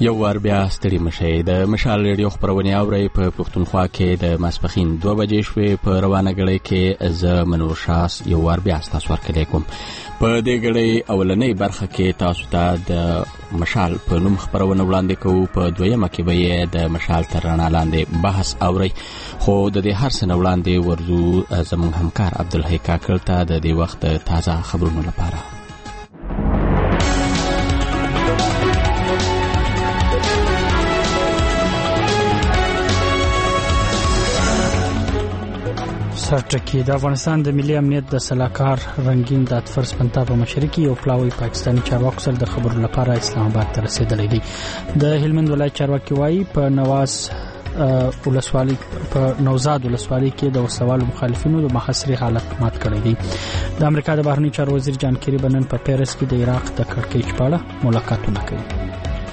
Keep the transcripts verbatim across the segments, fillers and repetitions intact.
یو وار بیا ستړي مشئ. د مشال ریډیو خبرونه اورئ په پښتونخوا کې د ماسپښین دوه بجې شوې. په روانه غړي کې زه منور شاس یو وار بیا تاسو ورکړی کوم. په دې غړي اولنۍ برخه کې تاسو ته د مشال په نوم خبرونه وړاندې کوو. په دویمه کې به د مشال تر رڼا لاندې بحث اورئ. خو د دې هر څه وړاندې ورزو زموږ همکار عبدالحی کاکل ته د دې وخت تازه خبرونو لپاره. سرټکی د افغانستان د ملي امنیت د سلاکار رنگین د اتفر سپنتا په مشرۍ کې یو پلاوی پاکستاني چارواکو سره د خبرو لپاره اسلام آباد ته رسیدلی دی. د هلمند ولایت چارواکي وایي په نواز ولسوالۍ په نوزاد ولسوالۍ کې د وسوالو مخالفینو د محاصرې حالت مات کړی دی. د امریکا د بهرنی چارو وزیر جان کیری بنن په پیرس کې د عراق د کړکېچ په اړه ملاقاتونه کوي.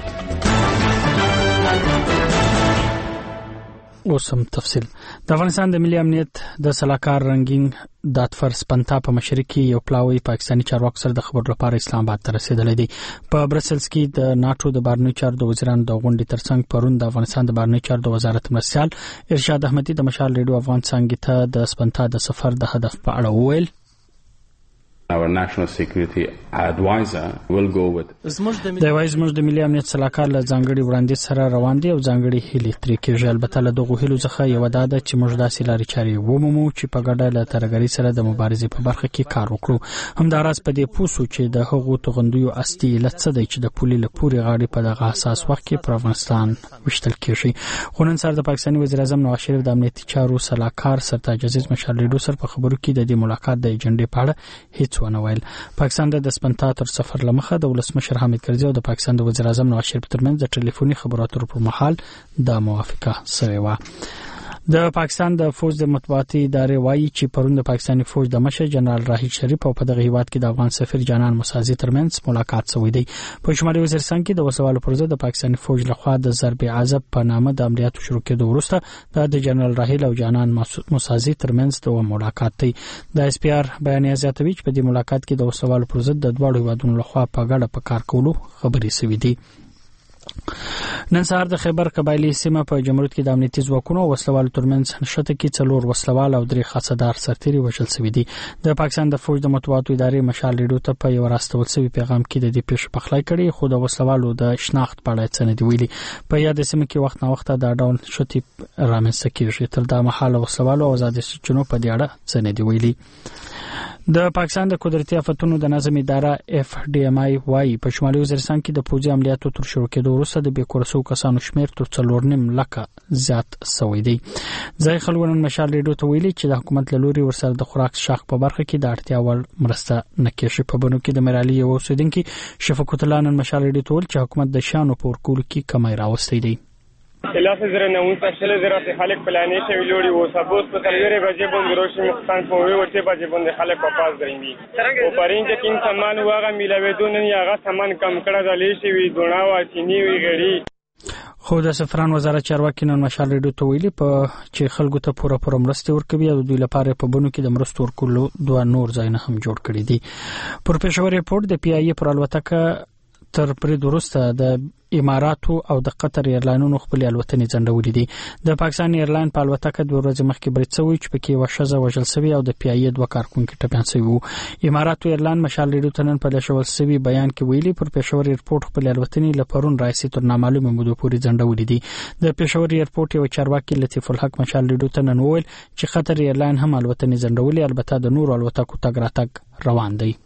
اوسم تفصیل. د افغانستان د ملي امنیت د سلاکار رنگین د اتفر سپنتا په مشرۍ کې یو پلاوی پاکستاني چارواکو سره د خبرو لپاره اسلام آباد ته رسیدلی دی. په برسلز کې د ناتو د بهرنی چارو د وزیرانو د غونډې ترڅنګ پرون د افغانستان د بهرنی چارو د وزارت مرستیال ارشاد احمدي د مشال ریډیو افغان څنګه ته د سپنتا د سفر د هدف په اړه وویل. Our national security advisor will go with د وایز موږ د ملي امنیت سلاکار له ځانګړي وړاندې سره روان دي او ځانګړي هلي ترې کېږي. البته له دغه هلو څخه یو دا ده چې موږ داسې لارې چارې ومومو چې په ګډه له ترګری سره د مبارزې په برخه کې کار وکړو. همداراز په دې پوسو چې د هغو توغندیو اصلي علت څه دی چې د پولي له پوري غاړي په دغه حساس وخت کې پر افغانستان وشتل کېږي. خو نن سره د پاکستاني وزیر اعظم نواز شریف د امنیتي چارو سلاکار سرتاج عزیز مشال ریډیو سره په خبرو کې د دې ملاقات د ایجنډې په اړه هیڅ ونه ویل. پاکستان د سپنتا تر سفر لمخه د ولسمشر حامد کرزي او د پاکستان د وزیر اعظم نواز شریف ترمنځ د ټلیفوني خبرو اترو پر مهال د موافقه شوې و. د پاکستان د فوج د مطبوعاتي ادارې وایي چې پرون د پاکستاني فوج د مشر جنرال راحیل شریف او په دغه هیواد کې د افغان سفیر جانان مسازي ترمنځ ملاقات شوی دی. په شمالي وزیرستان کې د وسوالو پر ضد د پاکستاني فوج لخوا د ضرب عذاب په نامه د عملیاتو شروع کېدو وروسته د جنرال راحیل او جانان مسازي ترمنځ د ملاقات دی. د اس پی آر بیان زیاتوي چې په دې ملاقات کې د وسوالو پر ضد د دوه هیوادونو لخوا په ګډه په کار کولو خبرې شوې دي. نن سهار د خیبر قبایلی سیمه په جمهوریت کې د امنیتي ځواکونو او وسلوالو ترمنځ نښته کې څلور وسلوال او درې خاصدار سرتیري وژل شوي دي. د پاکستان د فوج د مطبوعاتو ادارې مشال ریډیو ته په یو راستول شوی پیغام کې د دې پیښې پخلی کړي خو د وسلوالو د شناخت په اړه څه نه دی ویلي. په یاد سیمه کې وخت نه وخت د ډاون شوتي رامنځته کیږي. تر دا مهاله وسلوالو او آزاد سرچینو په دې اړه څه نه دی ویلي. د پاکستان د قدرتي آفتونو د نظم اداره اف ډي ام آی وايي په شمالي وزیرستان کې د پوځي عملیاتو تر شروع کېدو وروسته د بیکورسو کسانو شمیر تر څلور نیم لکه زیات شوی دی. ځای خلکو نن مشال ریډیو ته ویلي چې د حکومت له لوري ورسره د خوراک شاخ په برخه کې د اړتیا وړ مرسته نه کېږي. په بنو کې د مرالي یو اوسیدونکي شفقت الله نن مشال ریډیو ته ویل چې حکومت د شانو په ورکولو کې کمی راوستی دی. خلاف زره نوون تشل زره خلک پلانې شوی لوري و سبوت په تلویره بجې باندې روشي مختان په وی ورته بجې باندې خلک په پاس درېمي او پرینځ کې سامان واغه ملوي دون نه هغه سامان کم کړه د لیشي وی دونه وا چيني وی غړي. خو د سفران وزارت چارواکي نن مشال ریډیو ته ویلي په چې خلکو ته پوره پوره مرسته ورکوي او دوی لپاره په بونو کې د مرستو ورکولو دوه نور ځایونه هم جوړ کړي دي. پر پېښور ریپورت د پی آی ای پر الوتکه تر پرې وروسته د اماراتو او د قطر ایرلاینونو خپل الوتنې ځنډولې دي. د پاکستان ایرلاین په الوتکه دوه ورځې مخکې برید شوی چې پکې یوه ښځه وژل شوې او د پی آی ای دوه کارکونکي ټپیان شوي وو. اماراتو ایرلاین مشال ریډیو ته نن په لشول شوي بیان کې ویلي پر پېښور ایرپورټ خپل الوتنې له پرون راهیسې تر نامعلومې مودې پورې ځنډولې دي. د پېښور ایرپورټ یو چارواکي لطیف الحق مشال ریډیو ته نن وویل چې قطر ایرلاین هم الوتنې ځنډولې، البته د نورو الوتکو تګ راتګ روان دی.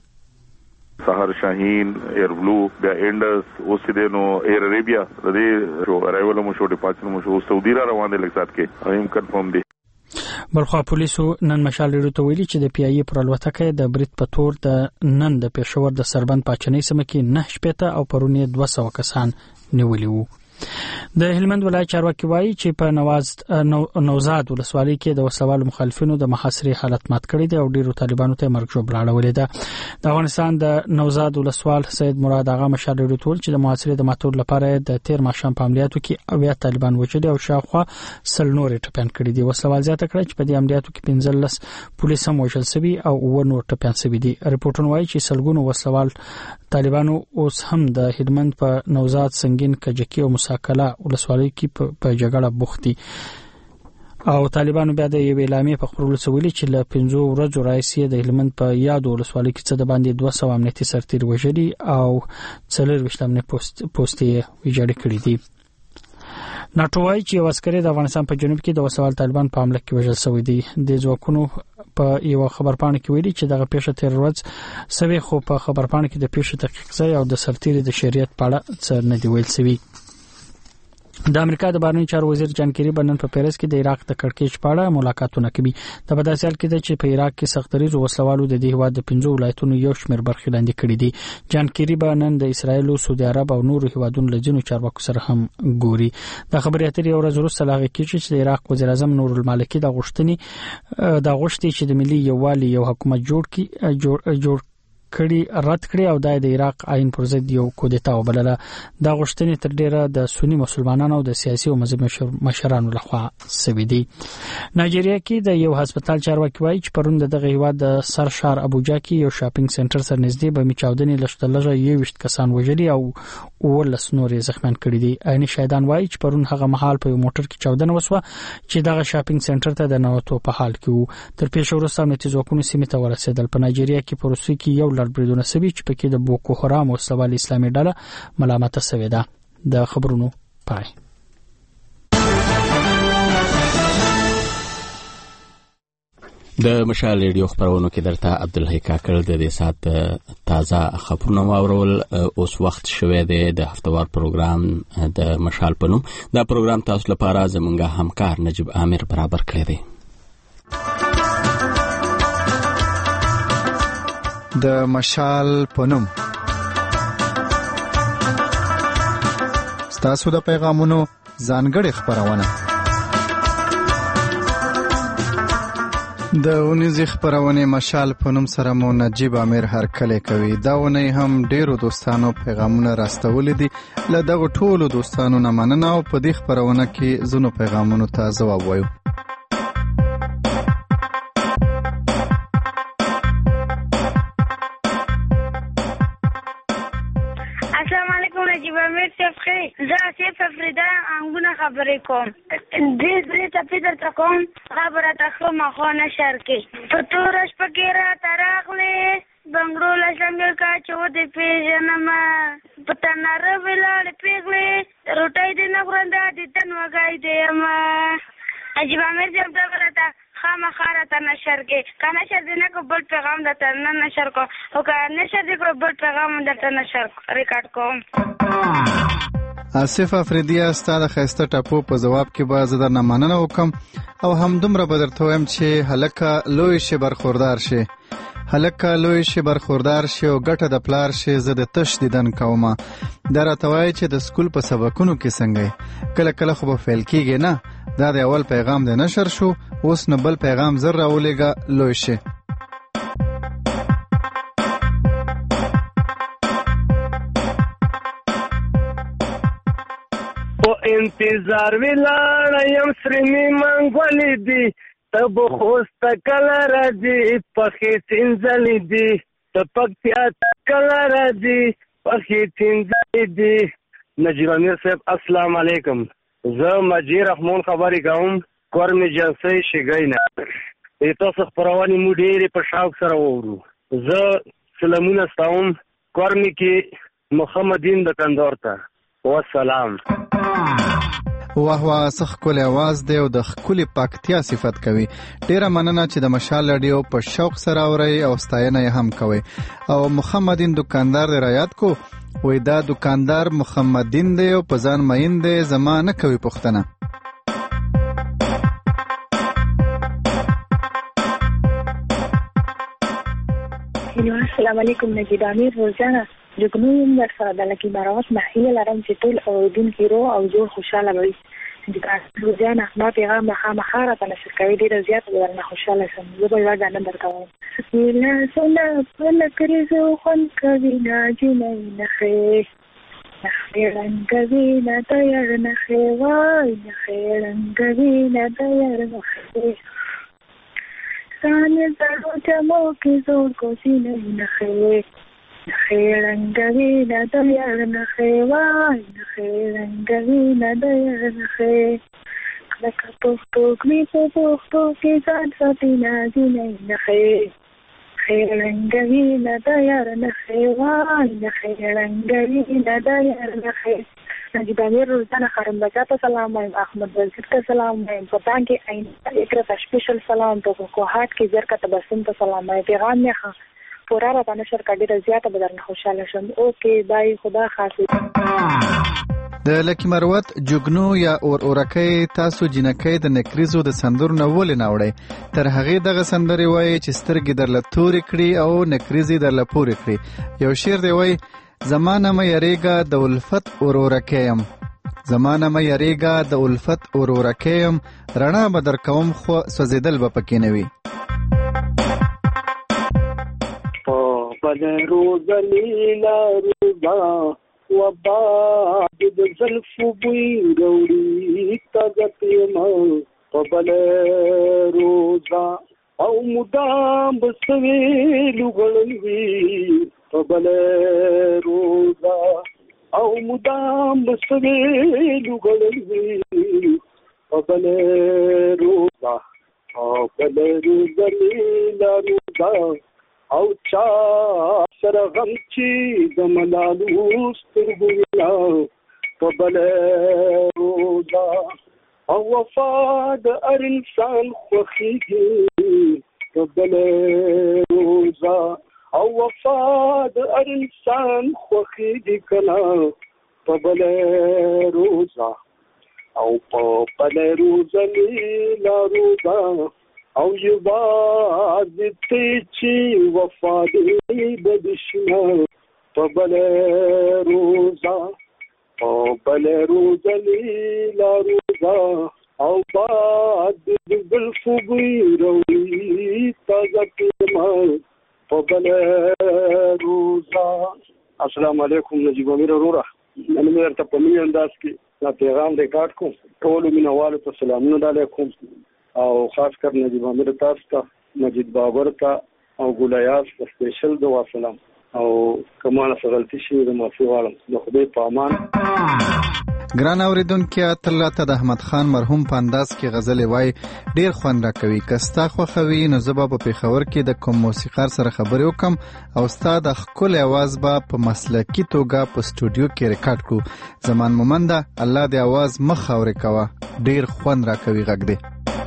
سحر شاهین ایر بلو بیا اینډس اوسیدنو ایر عربیا د دې جو ارایول مو شو ډیپارچر مو شو سعودي را روان دي لکسات کې ایم کنفرم دي. بلخوا پولیسو نن مشال ریډیو ته ویلي چې د پی آی ای پر الوتکه د برید په تور د نن د پېښور د سربند پاچنۍ سیمه کې نه شپېته او پرونی دوه سوه کسان نیولي وو. د هلمند ولایت چارواکي وایي چې په نواز نوزاد ولسوالۍ کې د وسوالو مخالفینو د محاصرې حالت مات کړی دی او ډیرو طالبانو ته مرګ ژوبل اړولې ده. د افغانستان د نوزاد ولسوال سید مراد اغا مشال ډیرټول چې د محاصرې د ماتور لپاره د تیر ماښام په عملیاتو کې اویا طالبان وژل او شاوخوا سل نور ټپيان کړي دي. وسوال زیاته کړه چې په دې عملیاتو کې پنځلس پولیس هم وژل شوي او اووه نور ټپيان شوي دي. ریپورتونه وایي چې سلګونو وسوال طالبانو اوس هم د هلمند په نوزاد سنگین کجکی او مساکله ولسوالۍ کې په جګړه بوخت دي او طالبانو بیا د یو اعلامیه په خبرولو سویلي چې له پنځو ورځو راځي د هلمند په یاد ولسوالۍ کې څه د باندې دوه سوه امنیتي سرتیر وژلي او څلور ویشت امنیتي پوسټ پوسټي ویجاړ کړي دي. ناټو وايي چې یو عسکري د افغانستان په جنوب کې د وسوال طالبان په حمله کې وژل شوی دی. د ځواکونو په یو خبرپاڼه کې ویلي چې دغه پیښه تیر ورځ سوي خو په خبرپاڼه کې د پیښې تحقیق ځای او د سرتیري د شریعت په اړه څه نه دی ویل شوی. د امریکا د بهرنیو چارو وزیر جان کیری بنن په پیرس کې د عراق د کړکېچ په اړه ملاقاتونه کوي. د بداسیال کې د چې په عراق کې سختریز وسلوالو د دې هواد د پنځو ولایتونو یو شمېر برخې لاندې کړې دي. جان کیری بنن د اسرایل او سعودي عرب او نورو هوادونو لجنو چارواکو سره هم ګوري. د خبري اترې ورځ وروسته لاغه کې چې د عراق وزیر اعظم نور المالکی د غوښتنې د غوښتي چې د ملي یووالي یو حکومت جوړ کی جوړ جوړ کړي رد کړي او د عراق عین پر ضد یو کودتا وبلله. دا غوښتنې تر ډیره د سنی مسلمانانو او د سیاسي او مذهبي مشرانو لخوا شوې دي. نایجیریا کې د یو هسپتال چارواکي وایي چې پرون دغه هیواد د سر شهر ابوجا کې یو شاپینګ سنټر سره نږدې به میچاودنې لشتلغه یو وشت کسان وژلي او ولس نورې زخمیان کړي دي. عین شاهدان وایي چې پرون هغه مهال په یو موټر کې چاودنه وسوه چې دغه شاپینګ سنټر ته د نوټو په حال کې وو. تر پیښې وروسته امنیتي ځواکونو سیمې ته ورسېدل. په نایجیریا کې په روسي کې یو بریدونه سوي چې پکې د بوکو حرام او سوال اسلامي ډله ملامت شوې ده. د خبرونو پای. د مشال ریډیو خبرونو کې درته عبدالحی کاکړ د دې سات تازه خبرونه واورول. اوس وخت شوه دی د هفتوار پروګرام د مشال په نوم. دا پروګرام تاسو لپاره زمونږ همکار نجیب عامر برابر کړی دی. د مشال پنوم ستاسو د پیغامونو ځانګړې خبرونه. د ونیزي خبرونه مشال پنوم سره مو نجیب امیر هر کله کوي. دا ونی هم ډیرو دوستانو پیغامونه راستول دي. له دغه ټولو دوستانو نه مننه او په دې خبرونه کې زونو پیغامونو ته ځواب وایو. زه آصف افریدا انګونه خبرې کوم. دې دې ته پیدر ته کوم خبره ته مخه نشر کې په تور شپه کې را تراغلې بنگړو لشمیر کا چو دې پیژنم پته نار ویلاړ پیغلې روټای دې نه غرنده دې تن وګای دې ما عجیب امر دې دا غلطه خامخاره ته نشر کې کنه شر دې نه کو بل پیغام دته نه نشر کو او کنه نشر دې کو بل پیغام دته نشر ریکارډ کوم. آصف افریدی ستاسو خسته ټاپو په جواب کې به زه درنه مننه وکم او هم دومره به درته وایم چې هلکه لوی شي برخوردار شي هلکه لوی شي برخوردار شي او ګټه د پلار شي. زه د تش دیدن کومه دا راته وایي چې د سکول په سبقونو کې څنګه کله کله خو به فیل کېږي نه. دا د اول پیغام د نشر شو اوس نه بل پیغام زر راولېږه لوی شي. انتظار ویلاړ یم سرنی منګولې دي تب خوست کله راځي پخې تینځلې دي تپکتیا کله راځي پخې تینځلې دي. نجیب امیر صاحب السلام علیکم. زه مجید رحمان خبرې کوم کورم جنسي شګینه. تاسو خبرونه مو ډېرې په شوق سره وورو. زه سلامونه ستوم کورم کې محمدین د کندهار ته والسلام. واه واه څه ښکلی اواز دی او د ښکلي پاکتیا صفت کوي. ډیره مننه چې د مشال رادیو په شوق سره اورئ او ستاینه یې هم کوئ. او محمدین دکاندار دی رایاد کو وای دا دکاندار محمدین دی او په ځان مین دی زما نه کوي پوښتنه. السلام علیکم نجیب امیر روزانه جګنو در سره د لکي مروت محیل لرم چې ټول اوریدونکي رو او جوړ خوشاله وي چې تاسو ځان ما پیغام نه مخاره په نشر کوي ډیر زیات ورنه خوشاله شم زه به یو ځان درکوم سپیلا سونه فل کریزو خون کوي نه جنې نه خې خیرن کوي نه تیار نه خې وای نه خیرن کوي نه تیار نه خې سانه زړه چمو کې زور کوشي نه نه خې خیرنګوي نه تیار نه خې وای نه خیرنګوي نه تیار نه خې لکه پښتو کې په پښتو کې ځان ساتي نه جنې نه خې خیرنګوي نه تیار نه خې وای نه خیرنګوي نه تیار نه خې نجیب امیر روزانه خرم بچا ته سلام وایم احمد وزیر ته سلام وایم پتان کې عین اکرا ته سپیشل سلام ته کوهات کې زرکه تبسم ته سلام وایم پیغام نه پورا را باندې شر کډی زیاته بدرنه خوشاله شم اوکې بای خدا حافظ د لکی مروت جګنو یا اور اورکې تاسو جنکې د نکریزو د سندرو نه ولې ناوړې تر هغه دغه سندري وای چې سترګې در لتوري کړی او نکریزي در لپوري کړی یو شعر دی وای زمانه مې یریګا د الفت اور اورکېم زمانه مې یریګا د الفت اور اورکېم رڼا بدر کوم خو سوزیدل به پکې نه وي روز لیلا روزا وباد د زلف بوی روړي تازه پیما قبل روزا او مدام بسوي لغړوي قبل روزا او مدام بسوي لغړوي قبل روزا قبل روزا لیلا روزا او چا سره غم چې د ملالو سترګو په بل روزا او وفا د هر انسان خوښیږي په بل روزا او وفا د هر انسان خوښیږي کله په بل روزا او په بل روزا لیلا روزا او یوازې ته چې وفا دې بدشنا په بل روزا په بل روزا لیلا روزا او باد د زلف بوی روړي تازه پیما په بل روزا. السلام علیکم نجیب امیر وروره نن مې درته په مینه انداز کې دا پیغام ریکارډ کوم ټولو مینوالو ته سلامونه علیکم او خاص کر نجیب امیر تاسو ته مجید بابر ته او ګولیاس ته سپیشل دعا سلام او کمانه غلطی شي د معافي غواړم د خدای په امان. ګران اوریدونکو ترلا ته د احمد خان مرحوم په انداز کې غزل وای ډیر خوند راکوي کستا خو خوي نو زبا په پیښور کې د کوم موسیقار سره خبرې وکم او استاد خپل आवाज با په مسلکی توګه په سټوډیو کې ریکارډ کو زمان مومنده الله دې आवाज مخ اورې کوا ډیر خوند راکوي غږ دې.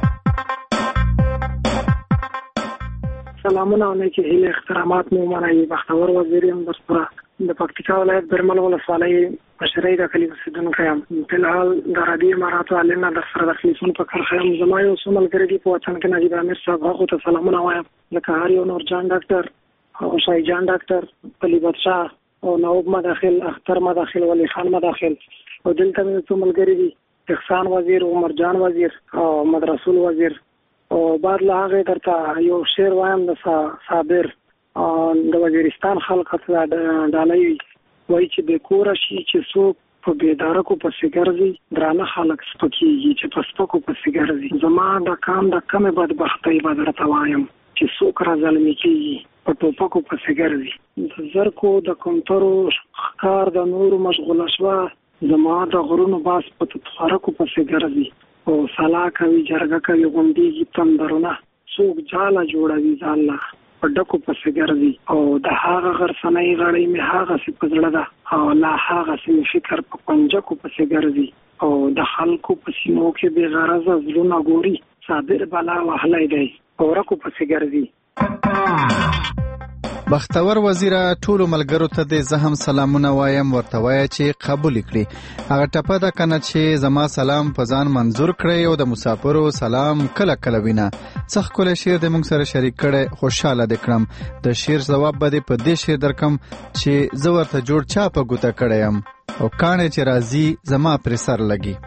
سلامونه علیکم هیله احترامات مو منای بختور وزیریم بسپره د پکتیکا ولایت برمل ولسوالۍ مشرۍ د کلی اوسیدونکی یم. فلحال د عربي اماراتو عالمه در سره د خلیفون په کرښه یم. زما یو څو ملګري دي په وطن کې نجیب امیر صاحب هغو ته سلامونه وایم لکه هر یو نورجان ډاکټر او شاه جان ډاکټر پلی بادشاه او نواب مداخل اختر مداخل ولی خان مداخل او دلته مې څو ملګري دي احسان وزیر عمر جان وزیر او مدرسول وزیر او بعد له هغه درته یو شعر وایم د صابر د وزیرستان خلک ته ډالۍ وایي چې به کور شي چې څوک په بېدارکو پسې ګرځي درانه خلک سپکېږي چې په سپکو پسې ګرځي زما د کام د کمې بدبختۍ به درته وایم چې څوک را ظلمي کېږي په ټوپکو پسې ګرځي د زرکو د کمترو ښکار د نورو مشغوله شوه زما د غرونو باس په تخرکو پسې ګرځي او سلا کوي جرګه کوي غونډېږي تندرونه څوک جاله جوړوي ځان له په ډکو پسې ګرځي او د هغه غرڅنۍ غړۍ مې هغسې په زړه ده او لا هغسې مې فکر په پنجکو پسې ګرځي او د خلکو په سیمو کې بې غرضه زړونه ګوري صابر بلا وهلی دی په ورکو پسې ګرځي. بختور وزیر ټولو ملګرو ته د زهم سلامونه وایم، ورته وایه چې قبول کړي. هغه ټپه ده کنه چې زما سلام په ځان منظور کړی او د مسافرو سلام کله کله وینه. څه ښکلی شعر د موږ سره شریک کړی، خوشحاله دې کړم. د شعر ځواب به دې په دې شعر درکم چې زه ورته جوړ چا په ګوته کړی یم او کاڼې چې راځي زما پرې سر لګي.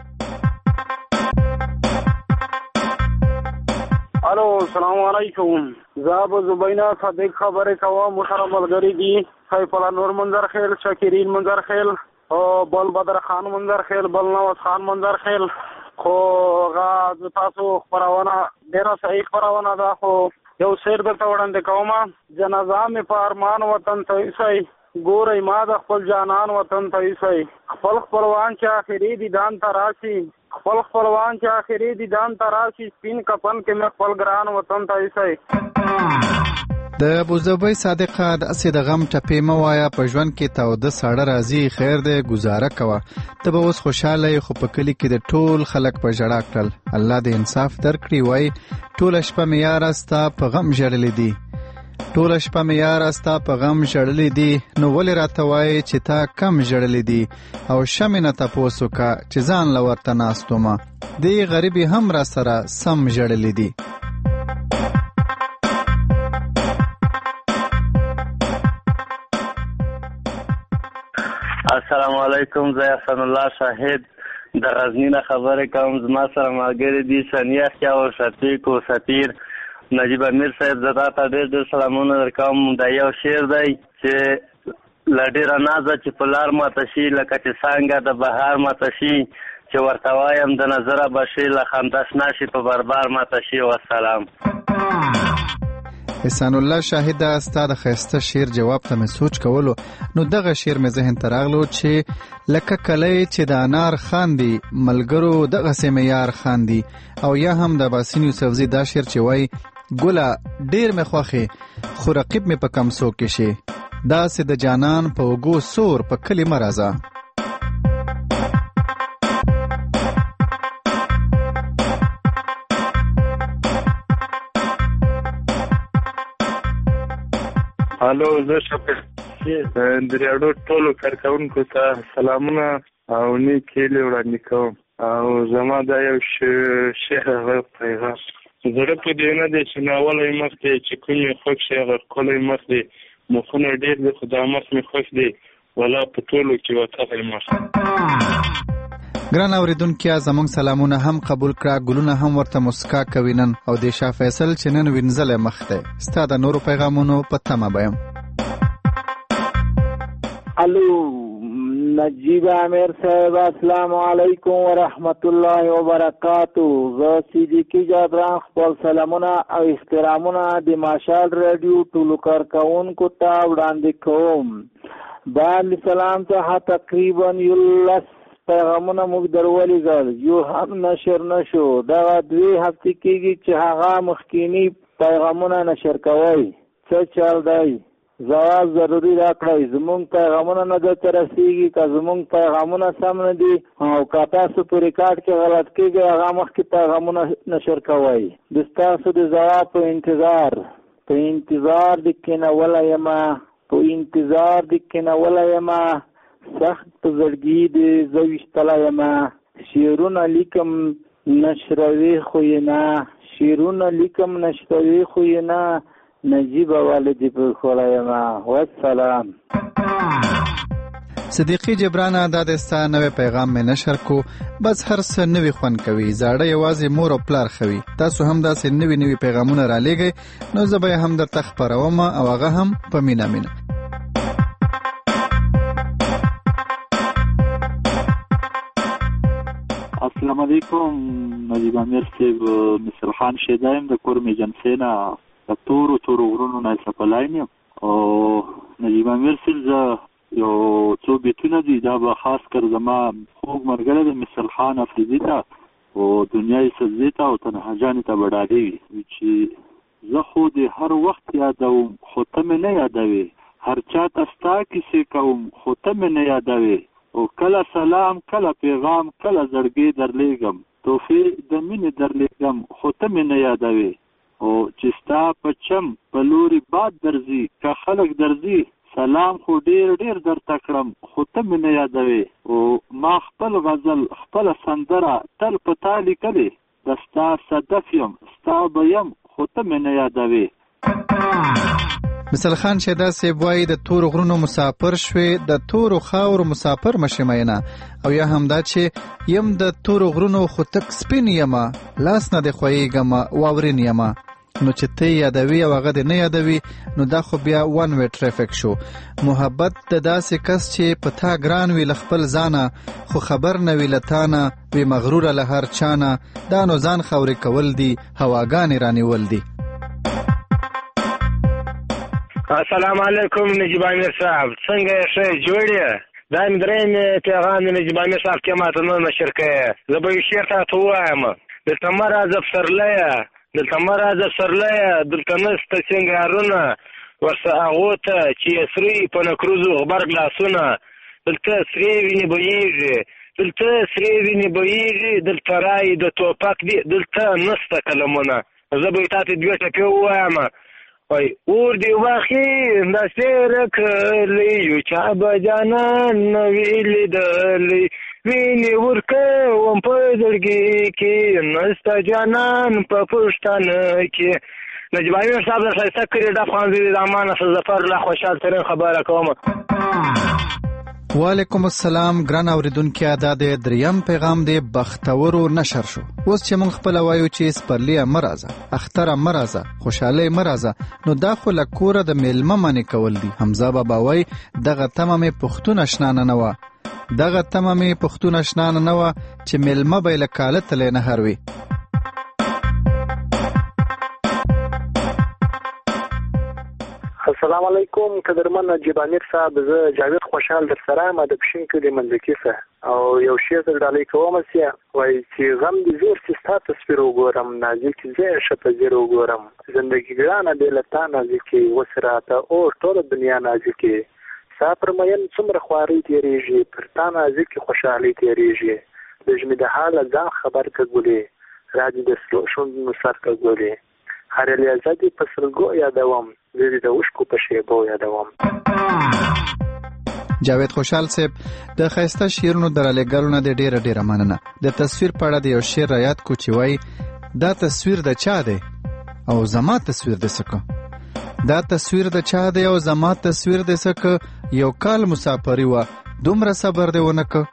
الو السلام علیکم. زاب زبینا صدیق خبره کوم. محترم ملګری دي سیف الله نور منظر خیل، شاکرین منظر خیل، او بل بدر خان منظر خیل، بل نواز خان منظر خیل. خو غا تاسو خبرونه ډیره صحیح خبرونه ده. خو یو شعر درته وړاندې کوم. جنازه مې په ارمان وطن ته ایسي، ګورئ ما د خپل جانان وطن ته ایسي. خپل خپلوان چې آخري دي دان ته راشي، خپل خپلوان چې آخري دي دان ته راشي، سپین کفن کې مې خپل ګران وطن ته ایسي. د ابوظبي صادقه داسې د غم ټپې مه وایه، په ژوند کې تاوده ساړه راځي، خیر دی ګزاره کوه. ته به اوس خوشحاله یې، خو په کلي کې د ټول خلک په ژړا کړل. الله دې انصاف درکړي. وایي ټوله شپه مې یاره ستا په غم ژړلې دي، ټوله شپه مې یاره ستا په غم ژړلې دي، نو ولې راته وایې چې تا کم ژړلې دي. او شمې نه تپوس وکړه چې ځان له ورته ناست ومه، دې غریبې هم را سره سم ژړلې دي. السلام علیکم. زه حسن الله شاهد د غزنی نه خبرې کوم. زما سره ملګري دي ثانیه خیا او شفیق او سفیر نجیب امیر صاحب. زه تاته ډېر ډېر سلامونه درکوم. دا یو شعر دی چې له ډېره نازه چې په لار ماته شي، لکه چې څانګه د بهار ماته شي، چې ورته وایم د نظره به شي، له خندا شنه شي په بربار ماته شي. والسلام. حسن الله شاهد ستا د ښایسته شعر جواب ته مې سوچ کولو، نو دغه شعر مې ذهن ته راغلو چې لکه کلی چې د انار خاندي، ملګرو دغسې مې یار خاندي. او یا هم د باسین یوسفزي دا شعر چې وایي ګله ډېر مې خوښې، خو رقیب مې په کمسو کې شي، داسې د جانان په اوږو سور په کلي مه راځه. الو زه شفیق د ریاډیو ټولو کارکوونکو ته سلامونه او نیک هیلې وړاندې کوم. او زما دا یو شعر هغه پیغام زړه په دې نه دی چې ناولی مخ دی، چې کوم یې خوښ شي هغه ښکلی مخ دی. مخونه ډېر دی خو دا مخ مې خوښ دی، ولا په ټولو کې وتلی مخ. ګران اوریدونکي زموږ سلامونه هم قبول کړه، ګلونه هم ورته مسکا کوي نن. او د شاه فیصل چې نن وینځلی مخ دی، ستا د نورو پیغامونو په تمه به یم. الو نجیب امیر صاحب، السلام علیکم ورحمت الله وبرکاتو. زه صدیقي جبران خپل سلامونه او احترامونه د ماشال رادیو ټولو کارکوونکو ته وړاندې کوم. باندې سلام څخه تقریبا یولس پیغامونه موږ درولېږل، یو هم نشر نشو. دغه دوې هفتې کېږي چې هغه مخکینی پیغامونه نشر کوئ. څه چل دی؟ ځواب ضروري راکړئ. زموږ پیغامونه نه درته رسېږي، که زموږ پیغامونه سم نه دي او که تاسو په ریکارډ کې غلط کېږي، هغه مخکې پیغامونه نشر کوئ. د ستاسو د ځواب په انتظار په انتظار د کېنولی یمه په انتظار د کېنولی یمه سخت په زړګي د زه ویشتلی یمه. شعرونه لیکم نشروي خو یې نه، شعرونه لیکم نشروي خو یې نه، نجیب والدی پر خولایم. والسلام. صدیقي جبرانه دا د ستا نوې پیغام مې نشر کو. بس هر څه نوي خوند کوي، زاړه یوازې مور او پلار خوي. تاسو هم داسې نوي نوي پیغامونه را لېږئ، نو زه به یې هم درته خپروم او هغه هم په مینه مینه. السلام علیکم. نجیب امیر صاحب، مصر خان شیدایم د کور میجنسۍ نه د تورو تورو غرونو نه څپلایم یم. او نجیب امیر صاحب زه یو څو بیتونه دي، دا به خاص کر زما خوږ ملګری د مصر خان افریدي ته او دنیای سبزي ته او تنها جانې ته به ډالۍ وي چې زه خو دې هر وخت یادوم خو ته مې نه یادوې، هر چا ته ستا کیسې کوم خو ته مې نه یادوې، او کله سلام کله پیغام کله زړګی درلیږم، توفیق د مینې درلیږم خو ته مې نه یادوې. او چې ستا په چم په لوري باد درځي که خلک درځي سلام خو ډیر ډیر درته کړم خو ته مې نه یادوې او ما خپل غزل خپله سندره تل په تا لیکلې د ستا صدف یم ستا به یم خو ته مې نه یادوې. مثل خان شیدا صاحب وایي د تورو غرونو مسافر شوې د تورو خاورو مسافر مشې مینه او یا همدا چې یم د تورو غرونو خو تک سپین یمه لاس نه دې خویږمه واورین یمه نو چې ته یادوي او هغه دې نه یادوي نو دا خو بیا ون وی ټریفک شو. محبت د داسې کس چې په تا ګران وي له خپل ځانه خو خبر نه وي له تانه وي مغروره له هر چانه دا نو ځان خورې کول دي هواګانې رانیول دي. السلام علیکم نجیب امیر صاحب څنګه یې ښه جوړ یې؟ دا مې درېیم پیغام د نجیب امیر صاحب کې ماته نه نشر کړی زه به یې شعر تاته ووایم دلته مه راځه پسرلیه دلته مه راځه پسرلیه دلته نسته سینګارونه ورسه هغو ته چې یې سرې په نکروزو غبرګ لاسونه دلته سرې وینې بهیږي دلته سرې وینې بهیږي دلته رایې د توپک دي دلته نسته قلمونه. زه به یې تاته دوې ټپې ووایم وای اور دی واخی دا سره کلی یو چا بجانان نوی لیدلی ویني ورکوم په زړګي کې نسته جانان په پښتانه کې. نجیب امیر صاحب د ښایسته کړي د افغان زیري د امان ظفر له خوشحال ترین خبره کوم. وعلیکم السلام ګران اوریدونکو دا د دریم پیغام دی بختورو نشر شو. اوس چې مونږ خپل وایو چې سپرلیه مرزه اختره مرزه خوشاله مرزه نو دا خو له کوره د میلمه منی کول دي. حمزه بابا وای دغه تمامه پښتون آشنا نه و دغه تمامه پښتون آشنا نه و چې میلمه به له کاله تل نه هروي. السلام علیکم قدرمن نجیب امیر صاحب زه جاوید خوشحال در سره یم د پښین کلي منځکي څخه او یو شعر در ډالۍ کوم سیا وایي چې غم دې زور چې ستا تصویر وګورم نازک زه ښه په ځیر وګورم زندګي ګرانه بې له تا نازکې اوس راته اور ټوله دنیا نازکې ستا پر مین څومره خوارۍ تېرېږي پر تا نازکې خوشحالۍ تېرېږي لږ مې د حاله ځان خبر که ګلې را دې د سرو شونډو سر که ګلې هر لیازه دې په سلګو یادوم زه دې د اوښکو په شیبو یادوم. جاوید خوشحال صاحب د ښایسته شعرونو د رالیږلو نه د ډېره ډېره مننه. د تصویر په اړه د یو شعر رایاد کو چې وایي دا تصویر د چا دی او زما تصویر د څه که دا تصویر د چا دی او زما تصویر د څه که یو کال مسافري وه دومره صبر دی ونه که.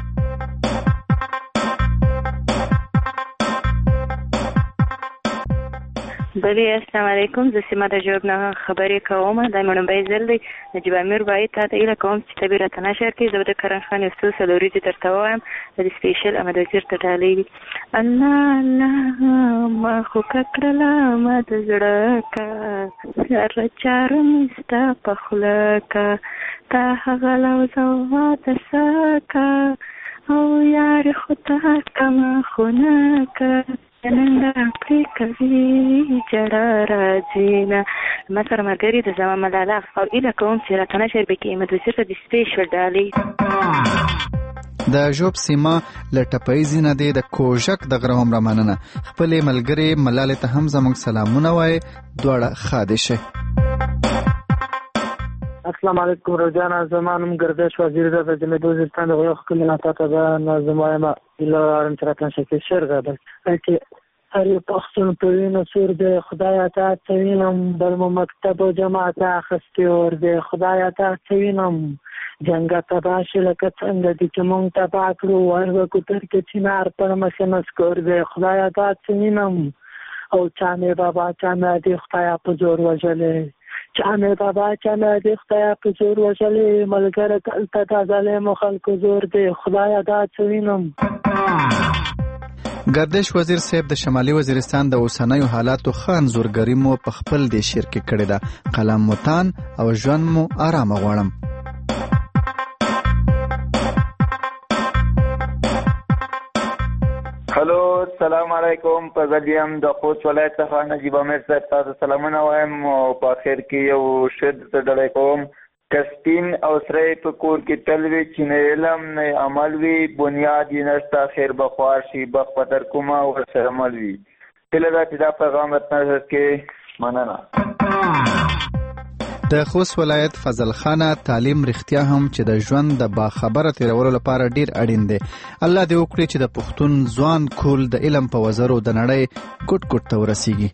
بلی السلام علیکم زه سیمه د جواب نه خبرې کوم دا مې لومبی ځل دی نجیب امیر وایي تا ته هیله کوم چې ته بې راته نشر کړې زه به د کرن خان یو څو څلوریځې درته ووایم د دې سپیشل احمد وزیر ته ډالۍ وي. الله الله ما خو ککړله ما د زړه کا هره چاره مې ستا په خوله کا تا هغه لوظه ماته څه کا او یارې خو تا کمه خونه کا نندا پرې کوي جړه راځي نه ما سره ملګري د زما ملاله او هیله کوم چې راته نشر به کې احمد وزیر ته د سپیشل ډالۍ. د ژوب سیمه له ټپیزې نه دی د کوژک د غره هم رامننه خپلې ملګرې ملالې ته هم زموږ سلامونه وایي دواړه ښه دې شي. السلام علیکم روزانه زما نوم ګردش وزیر ده د جمعیت وزیرستان د غوښ کلی نه تاته به نظم وایم ایله ارم چې راته نشي شعر غواړم چې هر یو پښتون په وینو سور دی خدایا ته څوینم بل مو مکتب او جماعت اخستې اور دی خدایا ته څوینم جنګ تباه شي لکه څنګه دي چې مونږ تباه کړو ور به کوتر کې چنار پر مخه نسکور دی خدایا ته څوینم او چا مې بابا چا مې دې خدایا په زور وژلې چا مې بابا چا مې دې خدایا په زور وژلې ملګری دلته دا ظالمو خلکو زور دی خدایا دا څوینم. گردش وزیر صاحب د شمالي وزیرستان د اوسنیو حالاتو ښه انځورګري مو په خپل دې شعر کې کړې ده قلم مو تان او ژوند مو ارامه غواړم. هلو السلام علیکم په زدیم د خوست ولایت څخه نجیب امیر صاحب تاسو سلامونه وایم او په اخر کې یو شعر ته ډالۍ کوم. کسپین او سرای په کور کې تل وي چې نه علم نه عمل وي بنیاد یې نشته خیر به خوار شي بخ په در کومه ورسره مل وي هیله ده چې دا پیغام ورته کې مننه. د خوست ولایت فضل خانه تعلیم رښتیا هم چې د ژوند د باخبره تیرولو لپاره ډیر اړین دی. الله دې وکړي چې د پښتون ځوان کول د علم په وزرو د نړۍ ګټ ګټ ته ورسیږي.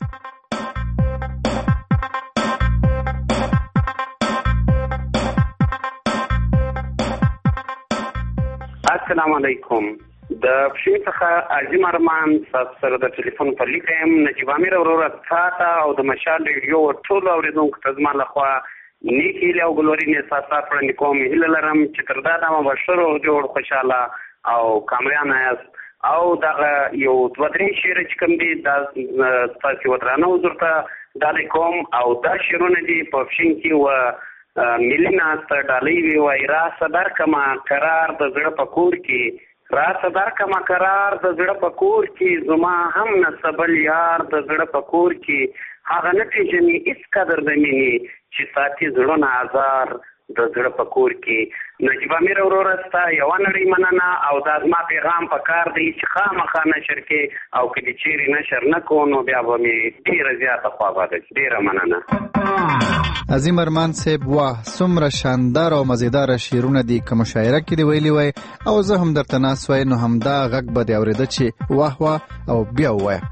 السلام علیکم. د پښین څخه عظیم ارمان سره د ټلیفون په لیکم نجیب امیر وروره تاته او د مشال ریډیو ټول اوریدونکو ته زما لخوا نیک هیله او ګلورین احساسات وړاندې کوم. هیله لرم چې تر دا دمه به ښه روغ جوړ خوشحاله او کامیاب یاست او دغه یو دوه درې شعر چې کوم دي دا ستاسې ودرانه حضور ته ډالۍ کوم او دا شعرونه دي په پښین کې و ملي ناسته ډالۍ وي وایي راسه درکمه قرار د زړه په کور کې راسه درکمه قرار د زړه په کور کې زما هم نسبل یار د زړه په کور کې هغه نه پېژني هېڅ قدر د مینې چې ساتي زړونه ازار د زړه په کور کې. نجیب امیر وروره ستا یوه نړۍ مننه او دا زما پیغام په کار دی چې خامخا نشر کې او که دې چیرې نشر نه کړو نو بیا به مې ډېره زیاته خواباده شي. ډېره مننه. عظیم ارمان صاحب واه څومره شاندار او مزیداره شعرونه دي. که مشاعره کې دې ویلي وای او زه هم درته ناست وای نو همدا غږ به دې اورېده چې واه واه او بیا ووایه.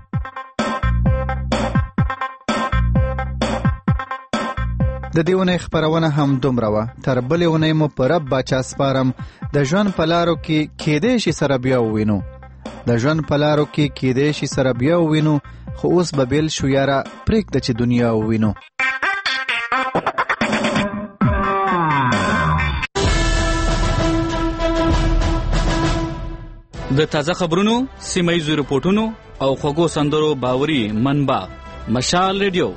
د دې اونۍ خپرونه هم دومره وه. تر بلې اونۍ مو په رب باچا سپارم. د ژوند په لارو کې کیدای شي سره بیا ووینو د ژوند په لارو کې کیدای شي سره بیا ووینو خو اوس به بیل شو یاره پرېږده چې دنیا ووینو. د تازه خبرونو، سیمه ییزو رپورټونو او خوږو سندرو باوري منبع مشال ریډیو.